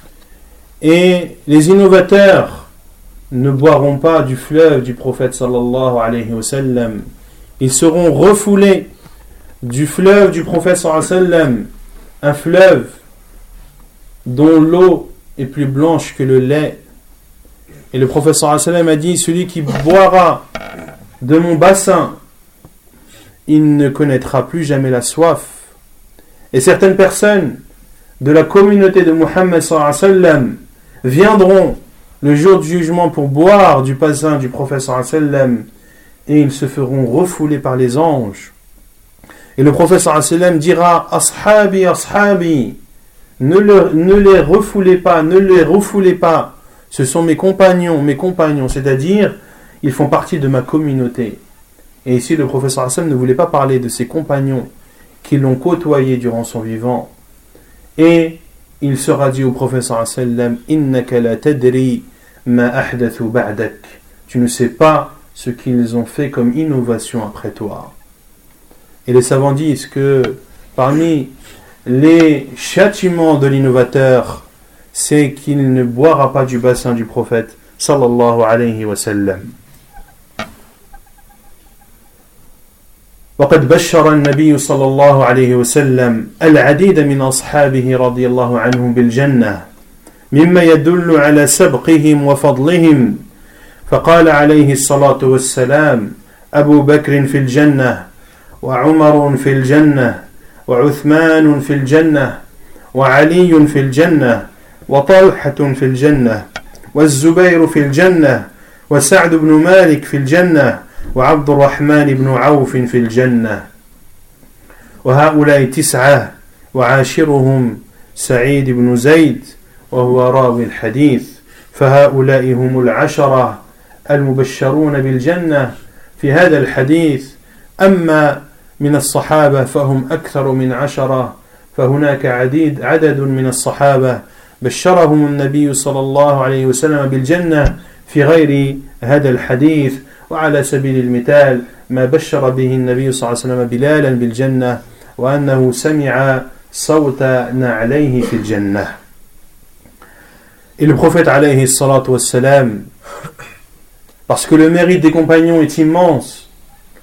et les innovateurs ne boiront pas du fleuve du prophète sallallahu alayhi wa sallam. Ils seront refoulés du fleuve du prophète sallallahu alayhi wa sallam, un fleuve dont l'eau est plus blanche que le lait. Et le prophète sallallahu alayhi wa sallam a dit: celui qui boira de mon bassin, il ne connaîtra plus jamais la soif. Et certaines personnes de la communauté de Muhammad sallallahu alayhi wa sallam viendront le jour du jugement pour boire du bassin du prophète sallallahu alayhi wa sallam, et ils se feront refouler par les anges. Et le prophète sallallahu alayhi wa sallam dira: ashabi, ashabi, ne les refoulez pas, ne les refoulez pas, ce sont mes compagnons, c'est-à-dire ils font partie de ma communauté. Et ici le prophète sallallahu alayhi wa sallam ne voulait pas parler de ses compagnons qui l'ont côtoyé durant son vivant. Et il sera dit au prophète sallallahu alayhi wa sallam: innaka la tadri ma ahdathu ba'dak, tu ne sais pas ce qu'ils ont fait comme innovation après toi. Et les savants disent que parmi les châtiments de l'innovateur, c'est qu'il ne boira pas du bassin du prophète sallallahu alayhi wa sallam. وقد بشر النبي صلى الله عليه وسلم العديد من أصحابه رضي الله عنهم بالجنة مما يدل على سبقهم وفضلهم، فقال عليه الصلاة والسلام: أبو بكر في الجنة، وعمر في الجنة، وعثمان في الجنة، وعلي في الجنة، وطلحة في الجنة، والزبير في الجنة، وسعد بن مالك في الجنة، وعبد الرحمن بن عوف في الجنة. وهؤلاء 9 وعاشرهم سعيد بن زيد وهو راوي الحديث، فهؤلاء هم 10 المبشرون بالجنة في هذا الحديث. أما من الصحابة فهم أكثر من 10، فهناك عدد من الصحابة بشرهم النبي صلى الله عليه وسلم بالجنة في غير هذا الحديث. وعلى سبيل المثال ما بشر به النبي صلى الله عليه وسلم بلالا بالجنة وأنه سمع صوت نعليه في الجنة. Et le prophète alayhi salatu wassalam, parce que le mérite des compagnons est immense,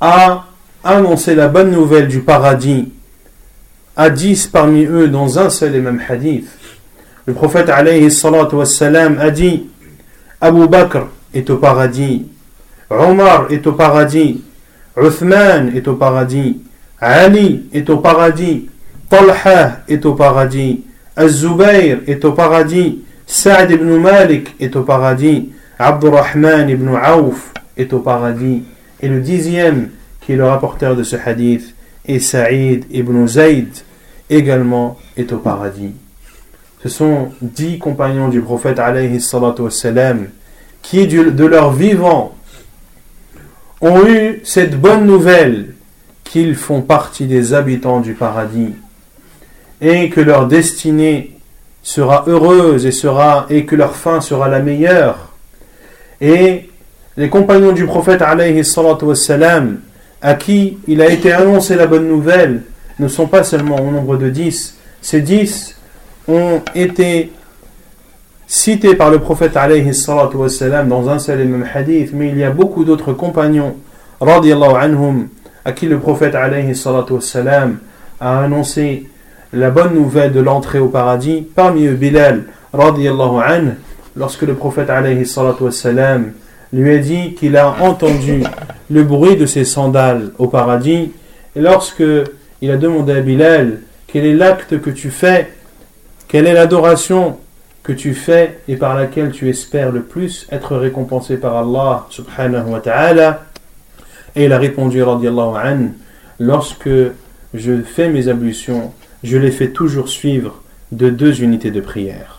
a annoncé la bonne nouvelle du paradis à 10 parmi eux dans un seul et même hadith. Le prophète alayhi salatu wassalam a dit: Abu Bakr est au paradis, Omar est au paradis, Uthman est au paradis, Ali est au paradis, Talha est au paradis, Az-Zubayr est au paradis, Sa'd ibn Malik est au paradis, Abdurrahman ibn Auf est au paradis. Et le 10e, qui est le rapporteur de ce hadith, et Saïd ibn Zayd également est au paradis. Ce sont 10 compagnons du prophète alayhi salatu wassalam qui de leur vivant ont eu cette bonne nouvelle qu'ils font partie des habitants du paradis et que leur destinée sera heureuse et que leur fin sera la meilleure. Et les compagnons du prophète alayhi salatu wassalam à qui il a été annoncé la bonne nouvelle ne sont pas seulement au nombre de 10. Ces 10 ont été cités par le prophète alayhi salatu wassalam dans un seul et même hadith, mais il y a beaucoup d'autres compagnons radiyallahu anhum à qui le prophète alayhi salatu wassalam a annoncé la bonne nouvelle de l'entrée au paradis. Parmi eux Bilal radiyallahu anhu, lorsque le prophète alayhi salatu wassalam lui a dit qu'il a entendu le bruit de ses sandales au paradis, et lorsque il a demandé à Bilal quel est l'acte que tu fais, quelle est l'adoration que tu fais et par laquelle tu espères le plus être récompensé par Allah subhanahu wa ta'ala, et il a répondu radiyallahu anhu: lorsque je fais mes ablutions, je les fais toujours suivre de 2 unités de prière.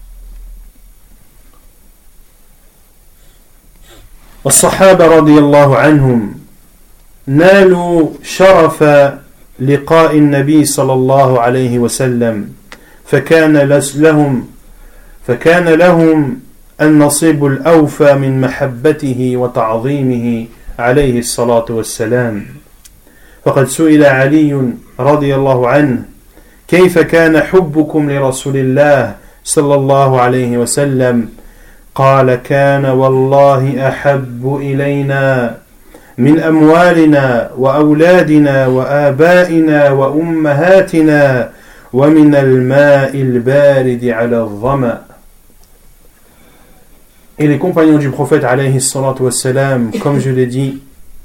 والصحابة رضي الله عنهم نالوا شرف لقاء النبي صلى الله عليه وسلم فكان لهم النصيب الأوفى من محبته وتعظيمه عليه الصلاة والسلام. فقد سئل علي رضي الله عنه: كيف كان حبكم لرسول الله صلى الله عليه وسلم؟ قال: كان والله أحب إلينا من أموالنا وأولادنا وآبائنا وأمهاتنا ومن الماء البارد على الظمأ. Et les compagnons du prophète alayhi salatu wassalam, comme je l'ai dit,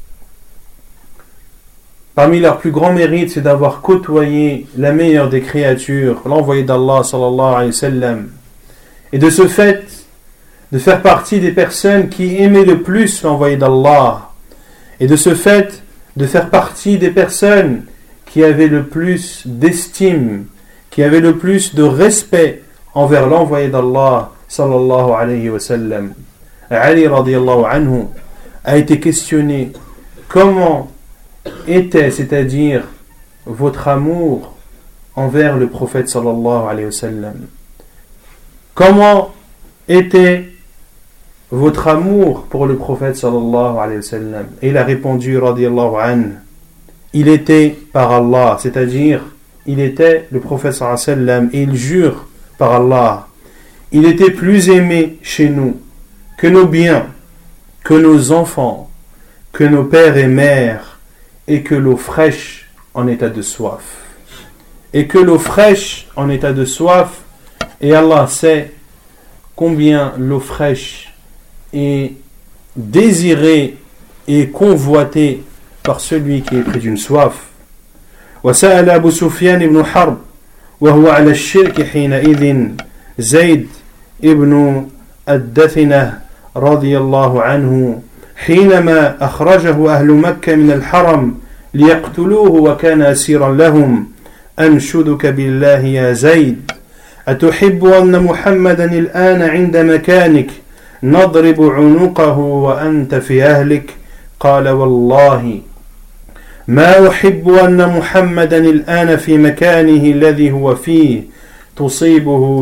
parmi leurs plus grands mérites, c'est d'avoir côtoyé la meilleure des créatures, l'envoyé d'Allah sallallahu alayhi wa sallam, et de ce fait de faire partie des personnes qui aimaient le plus l'envoyé d'Allah, et de ce fait de faire partie des personnes qui avaient le plus d'estime, qui avaient le plus de respect envers l'envoyé d'Allah sallallahu alayhi wa sallam. Ali radiyallahu anhu a été questionné: comment était, c'est-à-dire votre amour envers le prophète sallallahu alayhi wa sallam? Comment était votre amour pour le prophète sallallahu alayhi wa sallam? Et il a répondu radiyallahu anhu: il était par Allah, c'est-à-dire il était le prophète sallallahu alayhi wa sallam, et il jure par Allah, il était plus aimé chez nous que nos biens, que nos enfants, que nos pères et mères, et que l'eau fraîche en état de soif. Et que l'eau fraîche en état de soif, et Allah sait combien l'eau fraîche est désirée et convoitée par celui qui est pris d'une soif. وسأل أبو سفيان بن حرب وهو على الشرك حينئذ زيد ابن الدثنة رضي الله عنه حينما أخرجه أهل مكة من الحرم ليقتلوه وكان أسيرا لهم: أنشدك بالله يا زيد أتحب أن محمدا الآن عند مكانك نضرب عنقه وأنت في أهلك؟ قال: والله ما أحب أن محمدا الآن في مكانه الذي هو فيه تصيبه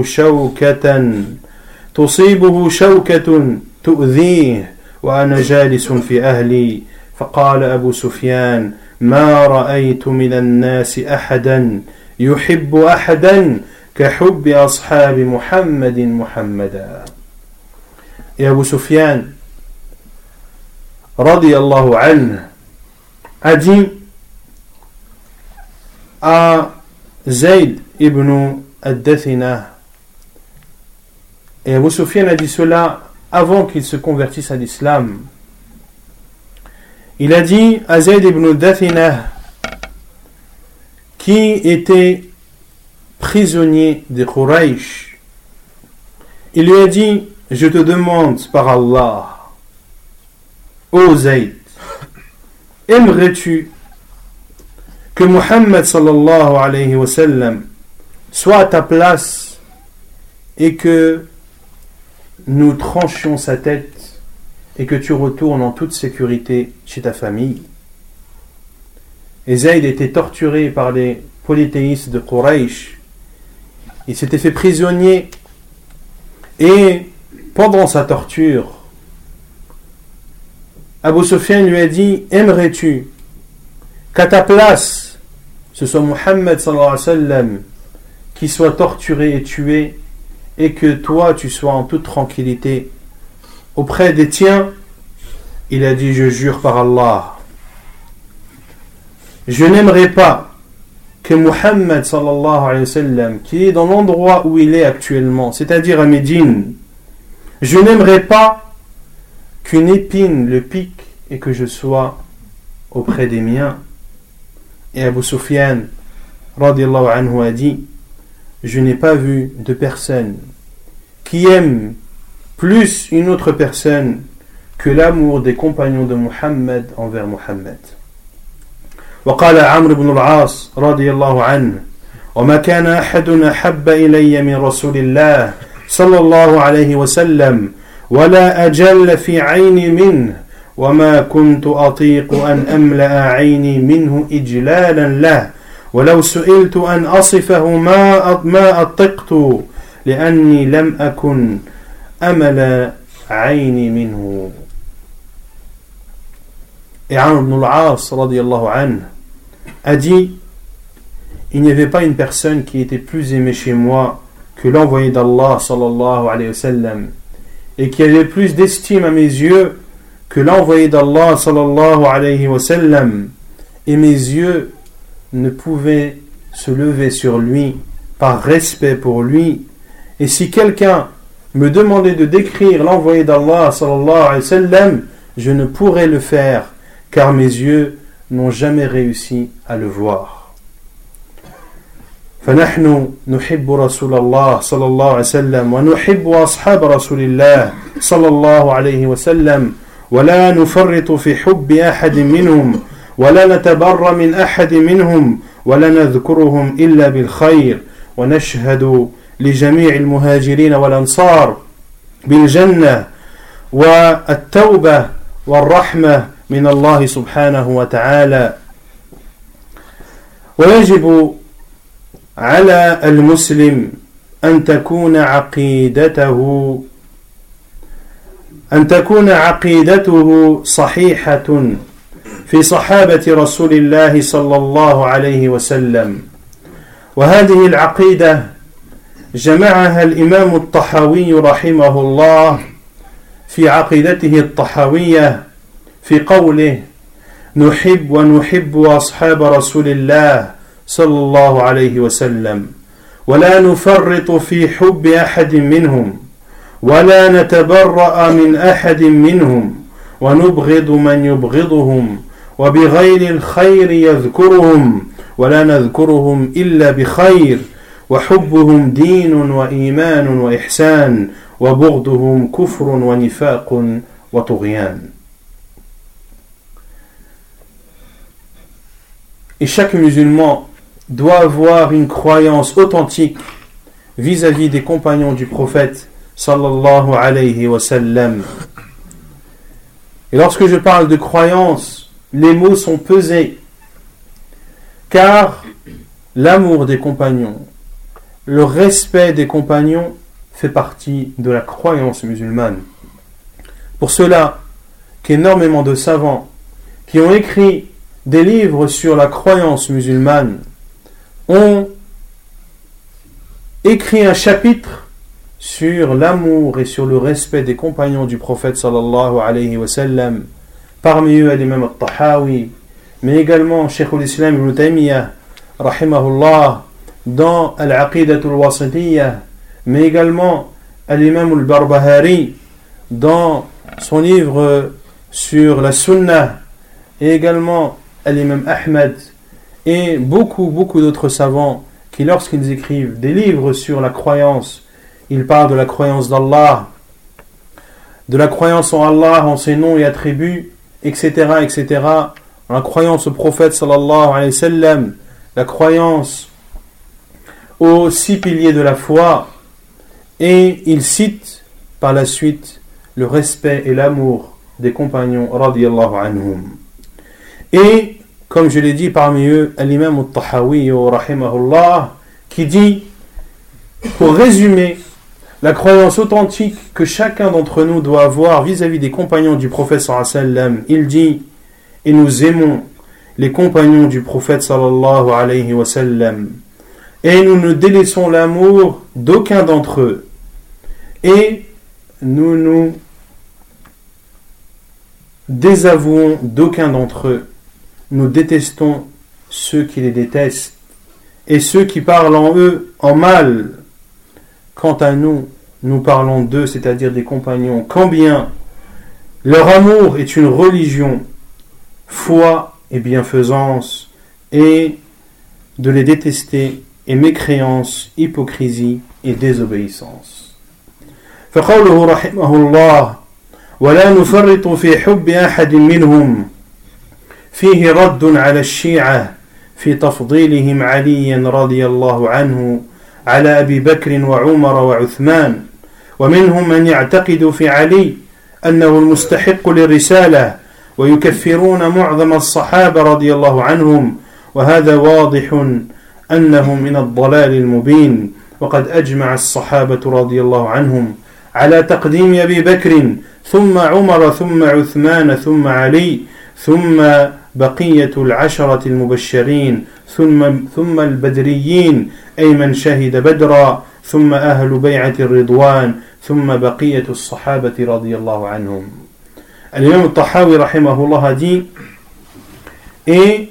شوكة تؤذيه وأنا جالس في أهلي. فقال أبو سفيان: ما رأيت من الناس أحدا يحب أحدا كحب أصحاب محمد محمدا. Et Abu Sufyan radiyallahu anhu a dit à Zayd ibn al-Dathina, et Abu Sufyan a dit cela avant qu'il se convertisse à l'islam. Il a dit à Zayd ibn al-Dathina, qui était prisonnier des Quraysh, il lui a dit: je te demande par Allah, ô Zayd, aimerais-tu que Muhammad sallallahu alayhi wa sallam soit à ta place et que nous tranchions sa tête et que tu retournes en toute sécurité chez ta famille? Et Zayd était torturé par les polythéistes de Quraysh. Il s'était fait prisonnier et pendant sa torture, Abu Sufyan lui a dit: aimerais-tu qu'à ta place ce soit Muhammad sallallahu alayhi wa sallam qui soit torturé et tué et que toi tu sois en toute tranquillité auprès des tiens? Il a dit: je jure par Allah, je n'aimerais pas que Muhammad sallallahu alayhi wa sallam, qui est dans l'endroit où il est actuellement, c'est-à-dire à Médine, je n'aimerais pas qu'une épine le pique et que je sois auprès des miens. Et Abu Sufyan radiyallahu anhu a dit: je n'ai pas vu de personne qui aime plus une autre personne que l'amour des compagnons de Muhammad envers Muhammad. وقال عمرو بن العاص رضي الله عنه: وما كان أحد أحب إلي من رسول الله صلى الله عليه وسلم ولا أجل في عيني منه وما كنت أطيق أن أملأ عيني منه إجلالا له ولو سئلت أن أصفه ما أطقت لأني لم أكن أمل عيني منه. Et Amr ibn al-As radiyallahu anhu a dit: il n'y avait pas une personne qui était plus aimée chez moi que l'envoyé d'Allah sallallahu alayhi wa sallam, et qui avait plus d'estime à mes yeux que l'envoyé d'Allah sallallahu alayhi wa sallam, et mes yeux ne pouvaient se lever sur lui par respect pour lui. Et si quelqu'un me demandait de décrire l'envoyé d'Allah sallallahu alayhi wa sallam, je ne pourrais le faire, car mes yeux n'ont jamais réussi à le voir. فنحن نحب رسول الله صلى الله عليه وسلم ونحب أصحاب رسول الله صلى الله عليه وسلم ولا نفرط في حب أحد منهم ولا نتبرأ من أحد منهم ولا نذكرهم إلا بالخير ونشهد لجميع المهاجرين والأنصار بالجنة والتوبة والرحمة من الله سبحانه وتعالى. ويجب على المسلم أن تكون عقيدته صحيحة في صحابة رسول الله صلى الله عليه وسلم. وهذه العقيدة جمعها الإمام الطحاوي رحمه الله في عقيدته الطحاوية في قوله: نحب أصحاب رسول الله صلى الله عليه وسلم ولا نفرط في حب أحد منهم ولا نتبرأ من أحد منهم ونبغض من يبغضهم وبغير الخير يذكرهم ولا نذكرهم إلا بخير وحبهم دين وإيمان وإحسان وبغضهم كفر ونفاق وطغيان. Et chaque musulman doit avoir une croyance authentique vis-à-vis des compagnons du prophète sallallahu alayhi wa sallam. Et lorsque je parle de croyance, les mots sont pesés, car l'amour des compagnons, le respect des compagnons fait partie de la croyance musulmane. Pour cela qu'énormément de savants qui ont écrit des livres sur la croyance musulmane ont écrit un chapitre sur l'amour et sur le respect des compagnons du prophète sallallahu alayhi wa sallam. Parmi eux, l'imam al-Tahawi, mais également Cheikh al-Islam Ibn Taymiyyah, rahimahullah, dans Al-Aqidatul Wasitiyya, mais également Al-Imam al-Barbahari, dans son livre sur la Sunna, et également Al-Imam Ahmed, et beaucoup d'autres savants qui, lorsqu'ils écrivent des livres sur la croyance, ils parlent de la croyance d'Allah, de la croyance en Allah, en ses noms et attributs, etc., la croyance au prophète sallallahu alayhi wa sallam, la croyance aux 6 piliers de la foi, et il cite par la suite le respect et l'amour des compagnons radiyallahu anhum. Et comme je l'ai dit, parmi eux, l'imam al-Tahawi rahimahullah, qui dit, pour résumer la croyance authentique que chacun d'entre nous doit avoir vis-à-vis des compagnons du prophète sallallahu alayhi wa sallam, il dit: et nous aimons les compagnons du prophète sallallahu alayhi wa sallam, et nous ne délaissons l'amour d'aucun d'entre eux, et nous nous désavouons d'aucun d'entre eux. Nous détestons ceux qui les détestent et ceux qui parlent en eux en mal. Quant à nous, nous parlons d'eux, c'est-à-dire des compagnons, quand bien leur amour est une religion, foi et bienfaisance, et de les détester est mécréance, hypocrisie et désobéissance. فقوله رحمه الله: ولا نفرط في حب أحد منهم فيه رد على الشيعة في تفضيلهم عليا رضي الله عنه على أبي بكر وعمر وعثمان، ومنهم من يعتقد في علي أنه المستحق للرسالة ويكفرون معظم الصحابة رضي الله عنهم، وهذا واضح أنه من الضلال المبين. وقد أجمع الصحابة رضي الله عنهم على تقديم أبي بكر ثم عمر ثم عثمان ثم علي ثم بقية العشرة المبشرين ثم البدريين أي من شهد بدرا ثم أهل بيعة الرضوان ثم بقية الصحابة رضي الله عنهم. L'imam al-Tahawi rahimahullah a dit: et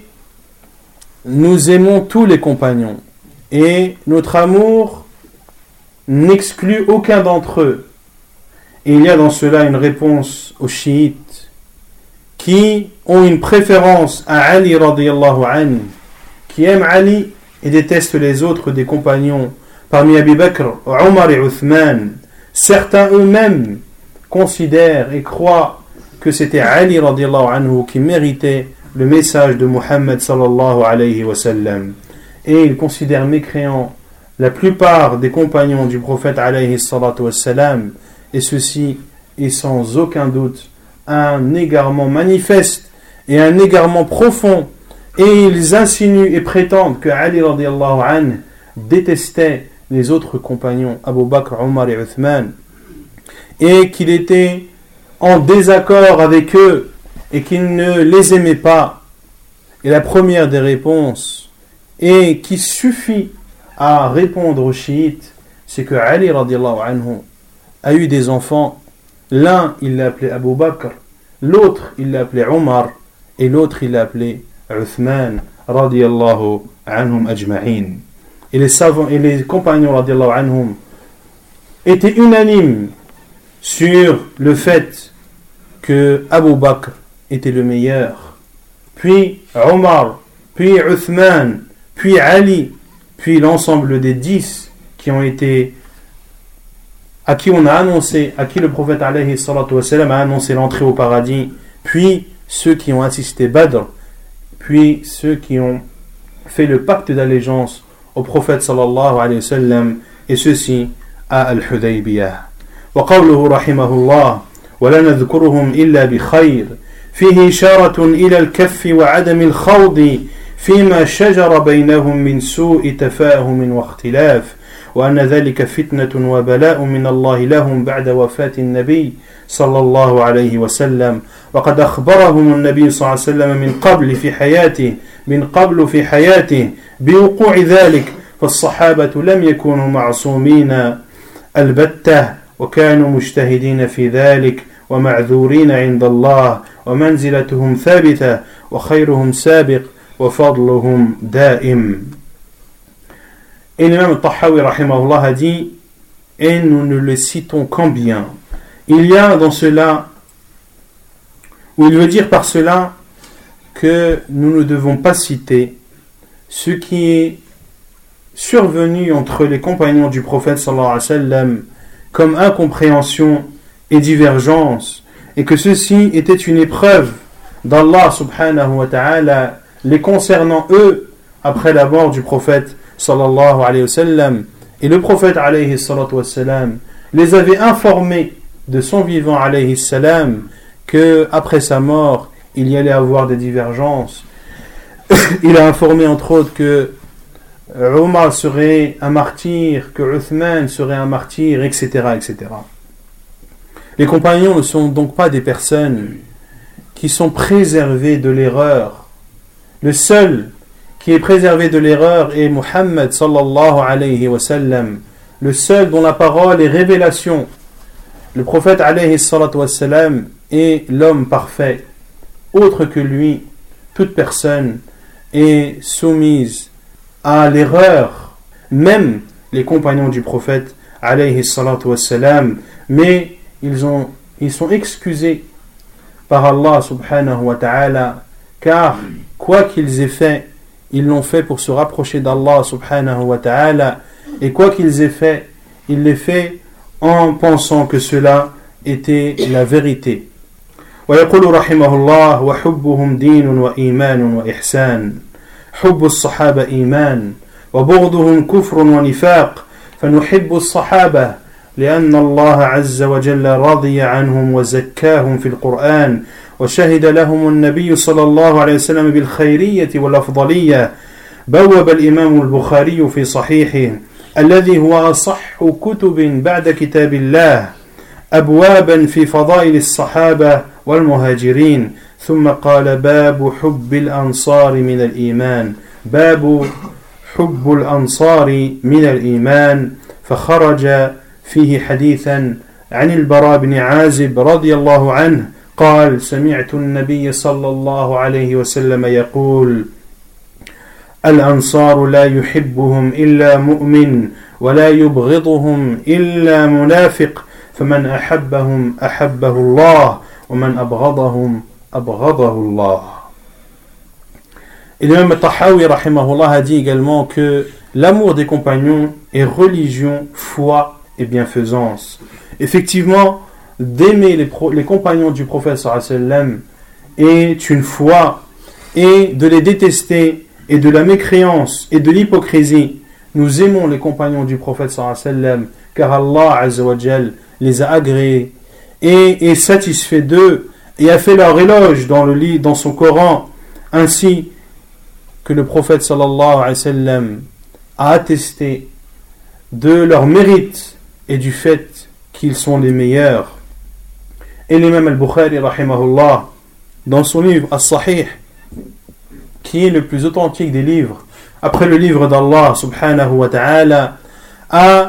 nous aimons tous les compagnons, et notre amour n'exclut aucun d'entre eux. Et il y a dans cela une réponse aux chiites qui ont une préférence à Ali radiyallahu anhu, qui aiment Ali et détestent les autres des compagnons, parmi Abi Bakr, Omar et Uthman. Certains eux-mêmes considèrent et croient que c'était Ali radiyallahu anhu qui méritait le message de Muhammad sallallahu alayhi wa sallam. Et ils considèrent mécréants la plupart des compagnons du prophète alayhi salatu wa sallam, et ceci est sans aucun doute un égarement manifeste et un égarement profond, et ils insinuent et prétendent que Ali radiyallahu anhu détestait les autres compagnons, Abu Bakr, Omar et Uthman, et qu'il était en désaccord avec eux et qu'il ne les aimait pas. Et la première des réponses, et qui suffit à répondre aux chiites, c'est que Ali radiyallahu anhu a eu des enfants. L'un il l'a appelé Abu Bakr, l'autre il l'a appelé Omar, et l'autre il l'a appelé Uthman radiyallahu anhum ajma'in. Et les savants et les compagnons radiyallahu anhum étaient unanimes sur le fait que Abu Bakr était le meilleur, puis Omar, puis Uthman, puis Ali, puis l'ensemble des 10 qui ont été, à qui on a annoncé, à qui le prophète alayhi salatu wa sallam a annoncé l'entrée au paradis, puis ceux qui ont assisté Badr, puis ceux qui ont fait le pacte d'allégeance au prophète sallallahu alayhi wa sallam, et ceci à Al-Hudaybiyah. Wa qawluhu rahimahullah: ولا نذكرهم إلا بخير فيه إشارة إلى الكف وعدم الخوض فيما شجر بينهم من سوء تفاهم واختلاف، وأن ذلك فتنة وبلاء من الله لهم بعد وفاة النبي صلى الله عليه وسلم، وقد أخبرهم النبي صلى الله عليه وسلم من قبل في حياته بوقوع ذلك، فالصحابة لم يكونوا معصومين البتة وكانوا مجتهدين في ذلك، ومعذورين عند الله ومنزلتهم ثابتة وخيرهم سابق وفضلهم دائم. Et l'imam Tahawi rahimahullah a dit, et nous ne le citons qu'en bien. Il y a dans cela, ou il veut dire par cela, que nous ne devons pas citer ce qui est survenu entre les compagnons du prophète sallallahu alayhi wa sallam comme incompréhension et divergence, et que ceci était une épreuve d'Allah subhanahu wa ta'ala les concernant eux après la mort du prophète sallallahu alayhi wa sallam. Et le prophète alayhi salatu wa sallam les avait informés de son vivant alayhi salam que après sa mort il y allait avoir des divergences. Il a informé entre autres que Omar serait un martyr, que Uthman serait un martyr, etc., etc. Les compagnons ne sont donc pas des personnes qui sont préservées de l'erreur. Le seul qui est préservé de l'erreur est Muhammad sallallahu alayhi wa sallam, le seul dont la parole est révélation. Le prophète alayhi salatu wa sallam est l'homme parfait. Autre que lui, toute personne est soumise à l'erreur, même les compagnons du prophète alayhi salatu wa sallam, mais ils sont excusés par Allah subhanahu wa ta'ala, car quoi qu'ils aient fait, ils l'ont fait pour se rapprocher d'Allah subhanahu wa ta'ala, et quoi qu'ils aient fait, ils l'aient fait en pensant que cela était la vérité. ويقول رحمه الله وحبهم دين وإيمان وإحسان. حب الصحابة إيمان وبغضهم كفر ونفاق، فنحب الصحابة لأن الله عز وجل رضي عنهم وزكاهم في القرآن، وشهد لهم النبي صلى الله عليه وسلم بالخيرية والأفضلية. بوب الإمام البخاري في صحيحه الذي هو أصح كتب بعد كتاب الله أبوابا في فضائل الصحابة والمهاجرين، ثم قال باب حب الأنصار من الإيمان، باب حب الأنصار من الإيمان، فخرج فيه حديثا عن البراء بن عازب رضي الله عنه قال سمعت النبي صلى الله عليه وسلم يقول الأنصار لا يحبهم إلا مؤمن ولا يبغضهم إلا منافق، فمن أحبهم أحبه الله ومن أبغضهم أبغضه الله. Et l'imam Tahawi rahimahullah a dit également que l'amour des compagnons est religion, foi et bienfaisance. Effectivement, d'aimer les compagnons du prophète sallallahu alayhi wa sallam est une foi, et de les détester et de la mécréance et de l'hypocrisie. Nous aimons les compagnons du prophète sallallahu alayhi wa sallam car Allah azza wa jal les a agréés et est satisfait d'eux et a fait leur éloge dans son Coran, ainsi que le prophète sallallahu alayhi wa sallam a attesté de leur mérite et du fait qu'ils sont les meilleurs. Et l'imam al-Bukhari rahimahullah, dans son livre As-Sahih, qui est le plus authentique des livres après le livre d'Allah subhanahu wa ta'ala, a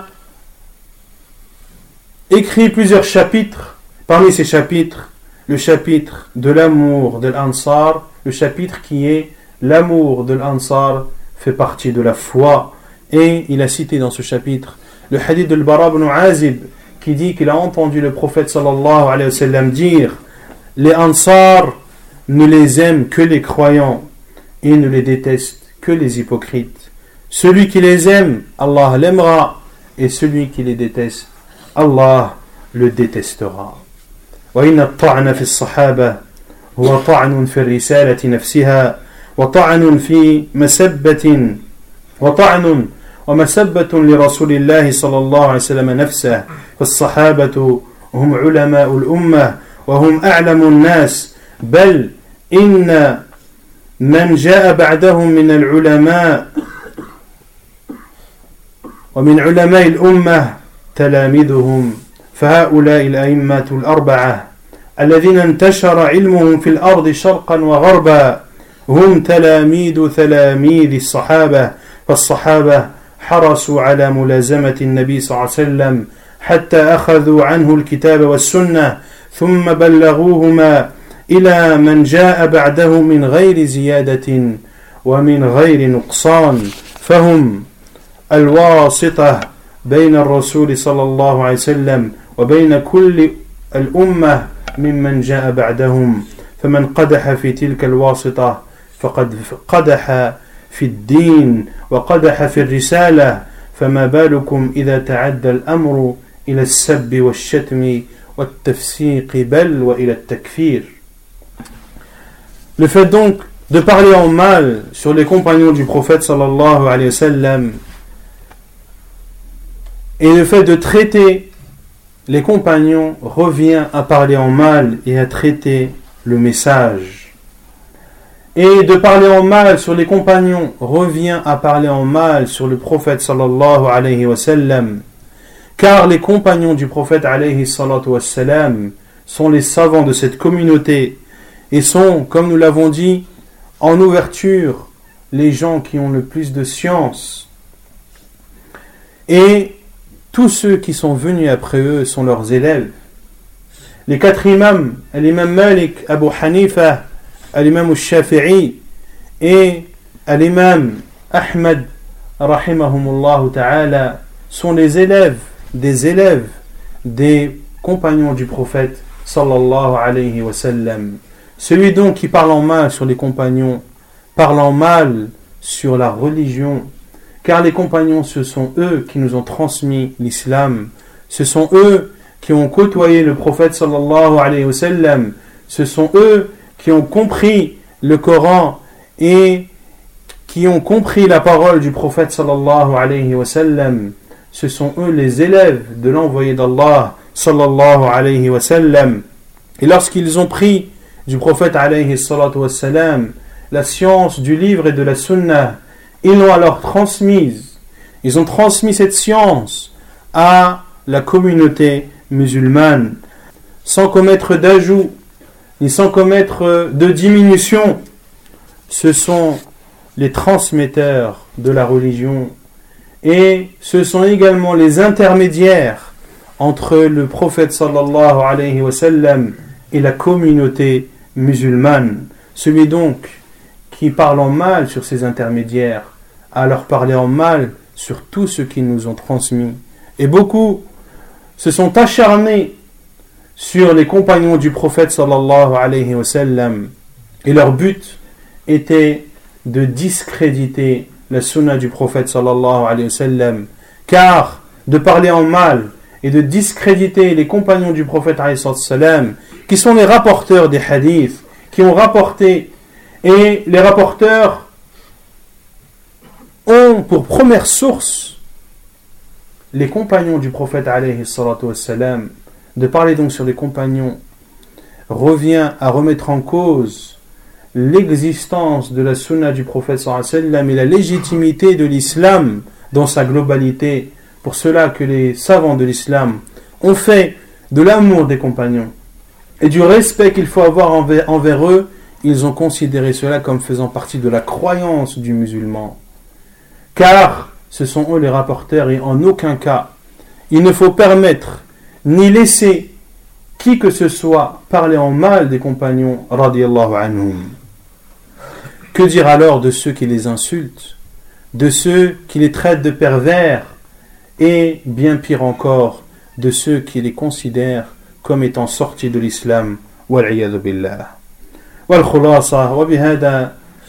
écrit plusieurs chapitres. Parmi ces chapitres, le chapitre de l'amour de l'Ansar, le chapitre qui est l'amour de l'Ansar fait partie de la foi. Et il a cité dans ce chapitre le hadith de Bara ibn Azib qui dit qu'il a entendu le prophète sallallahu alayhi wa sallam dire: les Ansar ne les aiment que les croyants et ne les détestent que les hypocrites. Celui qui les aime, Allah l'aimera, et celui qui les déteste, Allah le détestera. وإن الطعن في الصحابة هو طعن في الرسالة نفسها وطعن في مسبة ومسبة لرسول الله صلى الله عليه وسلم نفسه. فالصحابة هم علماء الأمة وهم أعلم الناس، بل إن من جاء بعدهم من العلماء ومن علماء الأمة تلاميذهم، فهؤلاء الأئمة الأربعة الذين انتشر علمهم في الأرض شرقا وغربا هم تلاميذ الصحابة. فالصحابة حرصوا على ملازمة النبي صلى الله عليه وسلم حتى أخذوا عنه الكتاب والسنة، ثم بلغوهما إلى من جاء بعده من غير زيادة ومن غير نقصان فهم الواسطة بين الرسول صلى الله عليه وسلم وبين كل الأمة ممن جاء بعدهم فمن قدح في تلك الواسطة فقد قدح في الدين وقدح في الرسالة فما بالكم إذا تعدى الأمر إلى السب والشتم والتفسيق بل وإلى التكفير. Le fait donc de parler en mal sur les compagnons du prophète sallallahu alayhi wa sallam et le fait de traiter les compagnons revient à parler en mal et à traiter le message. Et de parler en mal sur les compagnons revient à parler en mal sur le prophète sallallahu alayhi wa sallam. Car les compagnons du prophète alayhi salatu wa sallam sont les savants de cette communauté et sont, comme nous l'avons dit, en ouverture, les gens qui ont le plus de science. Et tous ceux qui sont venus après eux sont leurs élèves. Les quatre imams, l'imam Malik, Abu Hanifa, l'imam al-Shafi'i et l'imam Ahmad, rahimahumullah ta'ala, sont les élèves des compagnons du prophète sallallahu alayhi wa sallam. Celui donc qui parle en mal sur les compagnons parle en mal sur la religion, car les compagnons ce sont eux qui nous ont transmis l'islam, ce sont eux qui ont côtoyé le prophète sallallahu alayhi wa sallam, ce sont eux qui ont compris le Coran et qui ont compris la parole du prophète sallallahu alayhi wa sallam. Ce sont eux les élèves de l'envoyé d'Allah sallallahu alayhi wa sallam. Et lorsqu'ils ont pris du prophète alayhi salatu wa sallam la science du livre et de la sunna, ils l'ont alors transmise. Ils ont transmis cette science à la communauté musulmane sans commettre d'ajout ni sans commettre de diminution. Ce sont les transmetteurs de la religion et ce sont également les intermédiaires entre le prophète sallallahu alayhi wa sallam et la communauté musulmane. Celui donc qui parle en mal sur ces intermédiaires a leur parlé en mal sur tout ce qu'ils nous ont transmis. Et beaucoup se sont acharnés sur les compagnons du prophète sallallahu alayhi wa sallam et leur but était de discréditer la sunna du prophète sallallahu alayhi wa sallam, car de parler en mal et de discréditer les compagnons du prophète alayhi wa sallam, qui sont les rapporteurs des hadiths, qui ont rapporté, et les rapporteurs ont pour première source les compagnons du prophète alayhi wa sallam. De parler donc sur les compagnons revient à remettre en cause l'existence de la sunna du prophète sallallahu alayhi wa sallam et la légitimité de l'islam dans sa globalité. Pour cela que les savants de l'islam ont fait de l'amour des compagnons et du respect qu'il faut avoir envers eux, ils ont considéré cela comme faisant partie de la croyance du musulman. Car ce sont eux les rapporteurs et en aucun cas il ne faut permettre ni laisser qui que ce soit parler en mal des compagnons radiyallahu anhum. Que dire alors de ceux qui les insultent, de ceux qui les traitent de pervers et bien pire encore de ceux qui les considèrent comme étant sortis de l'islam wal iyadhu billah. Wal khulasa wa bihada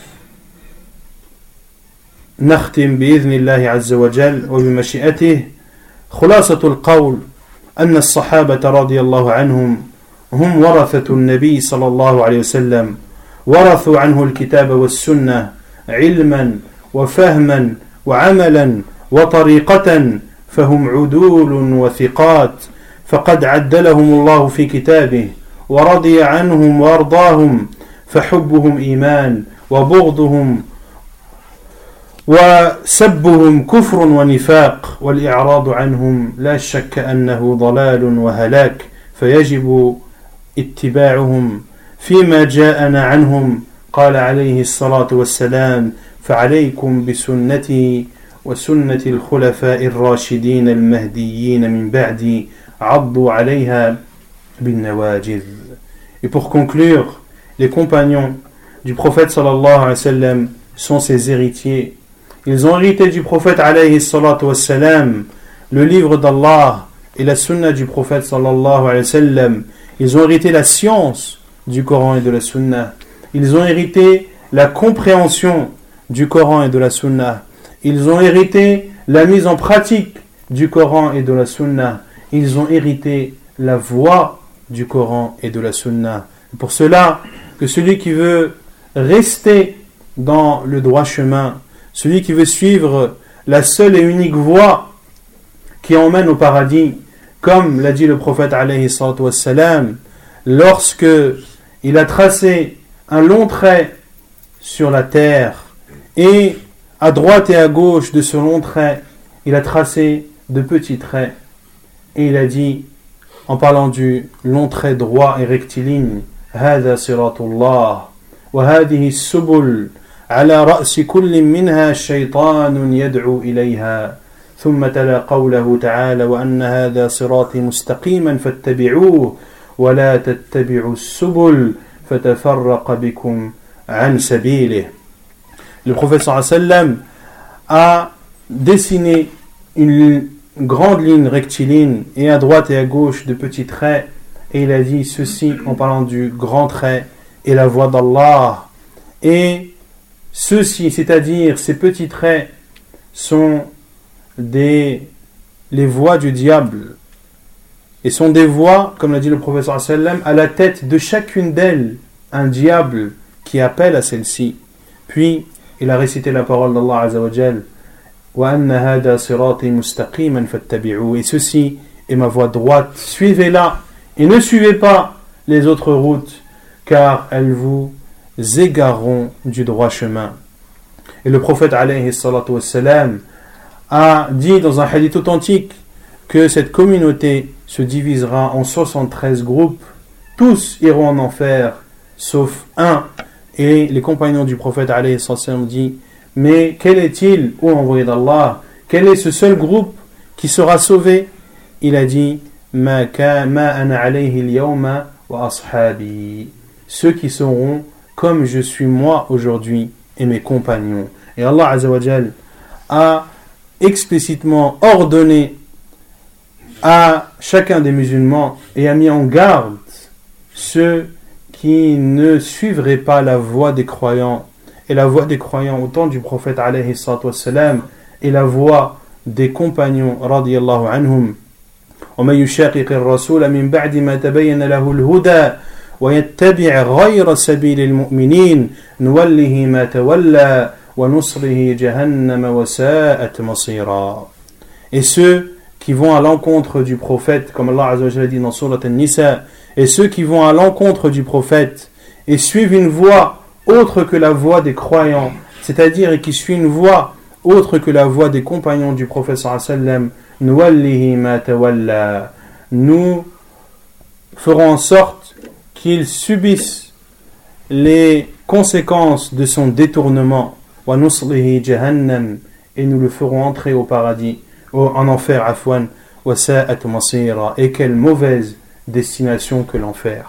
نختم بإذن الله عز وجل وبمشيئته. خلاصة القول أن الصحابة رضي الله عنهم هم ورثة النبي صلى الله عليه وسلم، ورثوا عنه الكتاب والسنة علما وفهما وعملا وطريقة، فهم عدول وثقات، فقد عدلهم الله في كتابه ورضي عنهم وارضاهم، فحبهم إيمان وبغضهم وسبهم كفر ونفاق، والإعراض عنهم لا شك أنه ضلال وهلاك، فيجب اتباعهم فيما جاءنا عنهم. قال عليه الصلاة والسلام: فعليكم بسنتي وسنة الخلفاء الراشدين المهديين من بعدي عضوا عليها بالنواجذ. Et pour conclure, les compagnons du prophète sallallahu alayhi wa sallam sont ses héritiers. Ils ont hérité du prophète alayhi salatu wa sallam, le livre d'Allah et la sunna du prophète sallallahu alayhi wa sallam. Ils ont hérité la science du Coran et de la sunna. Ils ont hérité la compréhension du Coran et de la sunna. Ils ont hérité la mise en pratique du Coran et de la sunna. Ils ont hérité la voie du Coran et de la sunna. C'est pour cela que celui qui veut rester dans le droit chemin, celui qui veut suivre la seule et unique voie qui emmène au paradis, comme l'a dit le prophète alayhi salatu wassalam, lorsque il a tracé un long trait sur la terre, et à droite et à gauche de ce long trait, il a tracé de petits traits, et il a dit, en parlant du long trait droit et rectiligne, هذا صراط الله وهذه السبل على رأس كل منها شيطان يدعو إليها ثم تلا قوله تعالى وأن هذا صراطي مستقيما فاتبعوه ولا تتبعوا السبل فتفرق بكم عن سبيله. Le prophète sallallahu alayhi wa sallam a dessiné une grande ligne rectiligne et à droite et à gauche de petits traits, et il a dit ceci en parlant du grand trait et la voie d'Allah, et ceci, c'est-à-dire ces petits traits, sont les voies du diable, et sont des voies, comme l'a dit le prophète sallallahu alayhi wa sallam, à la tête de chacune d'elles un diable qui appelle à celle-ci. Puis il a récité la parole d'Allah azza wa jal, وَأَنَّ هَذَا صِرَاطِي مُسْتَقِيمًا فَاتَّبِعُوهُ, et ceci est ma voie droite, suivez-la et ne suivez pas les autres routes, car elles vous égareront du droit chemin. Et le prophète alayhi salatu wassalam a dit dans un hadith authentique que cette communauté se divisera en 73 groupes, tous iront en enfer sauf un. Et les compagnons du prophète alayhi salatu wassalam ont dit, mais quel est-il, ô envoyé d'Allah, quel est ce seul groupe qui sera sauvé? Il a dit, ma ana alayhi al-yawma wa ashabi, ceux qui seront comme je suis moi aujourd'hui et mes compagnons. Et Allah azza wa jal a explicitement ordonné à chacun des musulmans et a mis en garde ceux qui ne suivraient pas la voie des croyants. Et la voie des croyants au temps du prophète alayhi salatu wassalam et la voie des compagnons radiyallahu anhum. وَمَنْ يُشَاقِقِ الرَّسُولَ مِنْ بَعْدِ مَا تَبَيَّنَ لَهُ الْهُدَى وَيَتَّبِعْ غَيْرَ سَبِيلِ الْمُؤْمِنِينَ نُوَلِّهِ مَا تَوَلَّى وَنُصْرِهِ جَهَنَّمَ وَسَاءَتْ مَصِيرًا. Et ceux qui vont à l'encontre du prophète, comme Allah azza wa jalla dit dans Surat An-Nisa, et ceux qui vont à l'encontre du prophète et suivent une voie autre que la voie des croyants, c'est-à-dire et qui suit une voie autre que la voie des compagnons du prophète sallallahu alayhi wa sallam, nuwallihi ma tawalla, nous ferons en sorte qu'ils subissent les conséquences de son détournement, wa nuslihi jahannam, et nous le ferons entrer au paradis, en enfer, afwan, wa sa'at masira, et quelle mauvaise destination que l'enfer.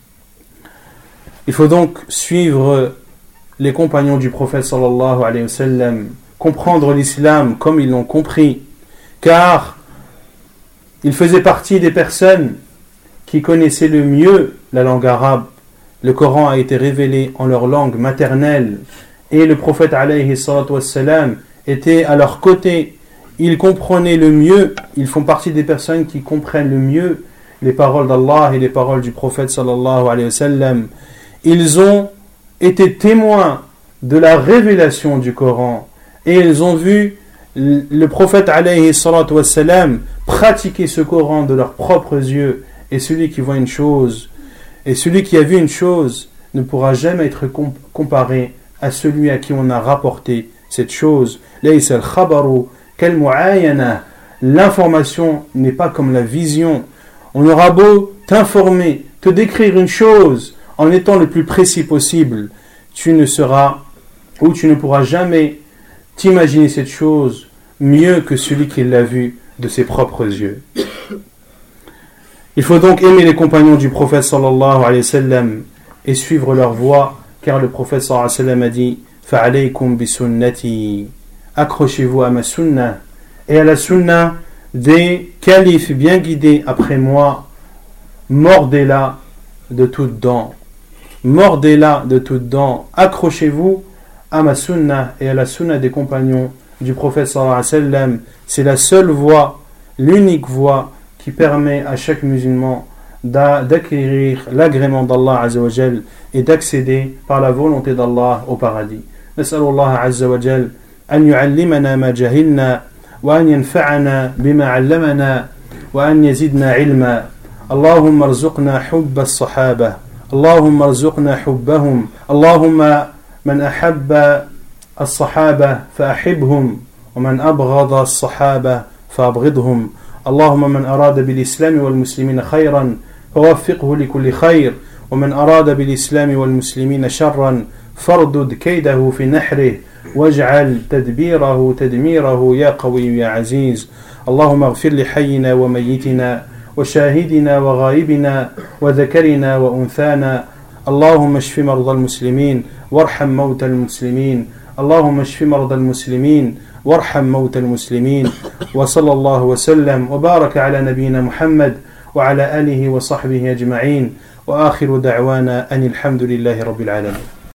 Il faut donc suivre les compagnons du prophète sallallahu alayhi wa sallam, comprendre l'islam comme ils l'ont compris, car ils faisaient partie des personnes qui connaissaient le mieux la langue arabe. Le Coran a été révélé en leur langue maternelle et le prophète alayhi salatu wassalam était à leur côté. Ils comprenaient le mieux, ils font partie des personnes qui comprennent le mieux les paroles d'Allah et les paroles du prophète sallallahu alayhi wa sallam. Ils ont été témoins de la révélation du Coran et ils ont vu le prophète alayhi salatu wassalam pratiquer ce Coran de leurs propres yeux, et celui qui voit une chose et celui qui a vu une chose ne pourra jamais être comparé à celui à qui on a rapporté cette chose. Laysa al-khabaru kal mu'ayana, l'information n'est pas comme la vision. On aura beau t'informer, te décrire une chose en étant le plus précis possible, tu ne seras ou tu ne pourras jamais t'imaginer cette chose mieux que celui qui l'a vue de ses propres yeux. Il faut donc aimer les compagnons du prophète sallallahu alayhi wa sallam et suivre leur voie, car le prophète sallallahu alayhi wa sallam a dit fa'alaykum bi sunnati, accrochez-vous à ma sunnah et à la sunnah des califes bien guidés après moi, mordez-la de toutes dents. Mordez-la de toutes dents. Accrochez-vous à ma sunnah et à la sunnah des compagnons du prophète sallallahu alayhi wa sallam. C'est la seule voie, l'unique voie qui permet à chaque musulman d'acquérir l'agrément d'Allah azza wa jal et d'accéder par la volonté d'Allah au paradis. Nas'alullah azza wa jal an yu'allimana ma jahilna wa an yanfa'ana bima 'allamana wa an yazidna 'ilma. Allahumma arzuqna hubba as-sahaba. اللهم ارزقنا حبهم اللهم من أحب الصحابة فأحبهم ومن أبغض الصحابة فأبغضهم اللهم من أراد بالإسلام والمسلمين خيرا فوفقه لكل خير ومن أراد بالإسلام والمسلمين شرا فاردد كيده في نحره واجعل تدبيره تدميره يا قوي يا عزيز اللهم اغفر لحينا وميتنا وشاهدنا وغائبنا وذكرنا وأنثانا اللهم اشف مرضى المسلمين وارحم موتى المسلمين اللهم اشف مرضى المسلمين وارحم موتى المسلمين وصلى الله وسلم وبارك على نبينا محمد وعلى آله وصحبه أجمعين وآخر دعوانا أن الحمد لله رب العالمين.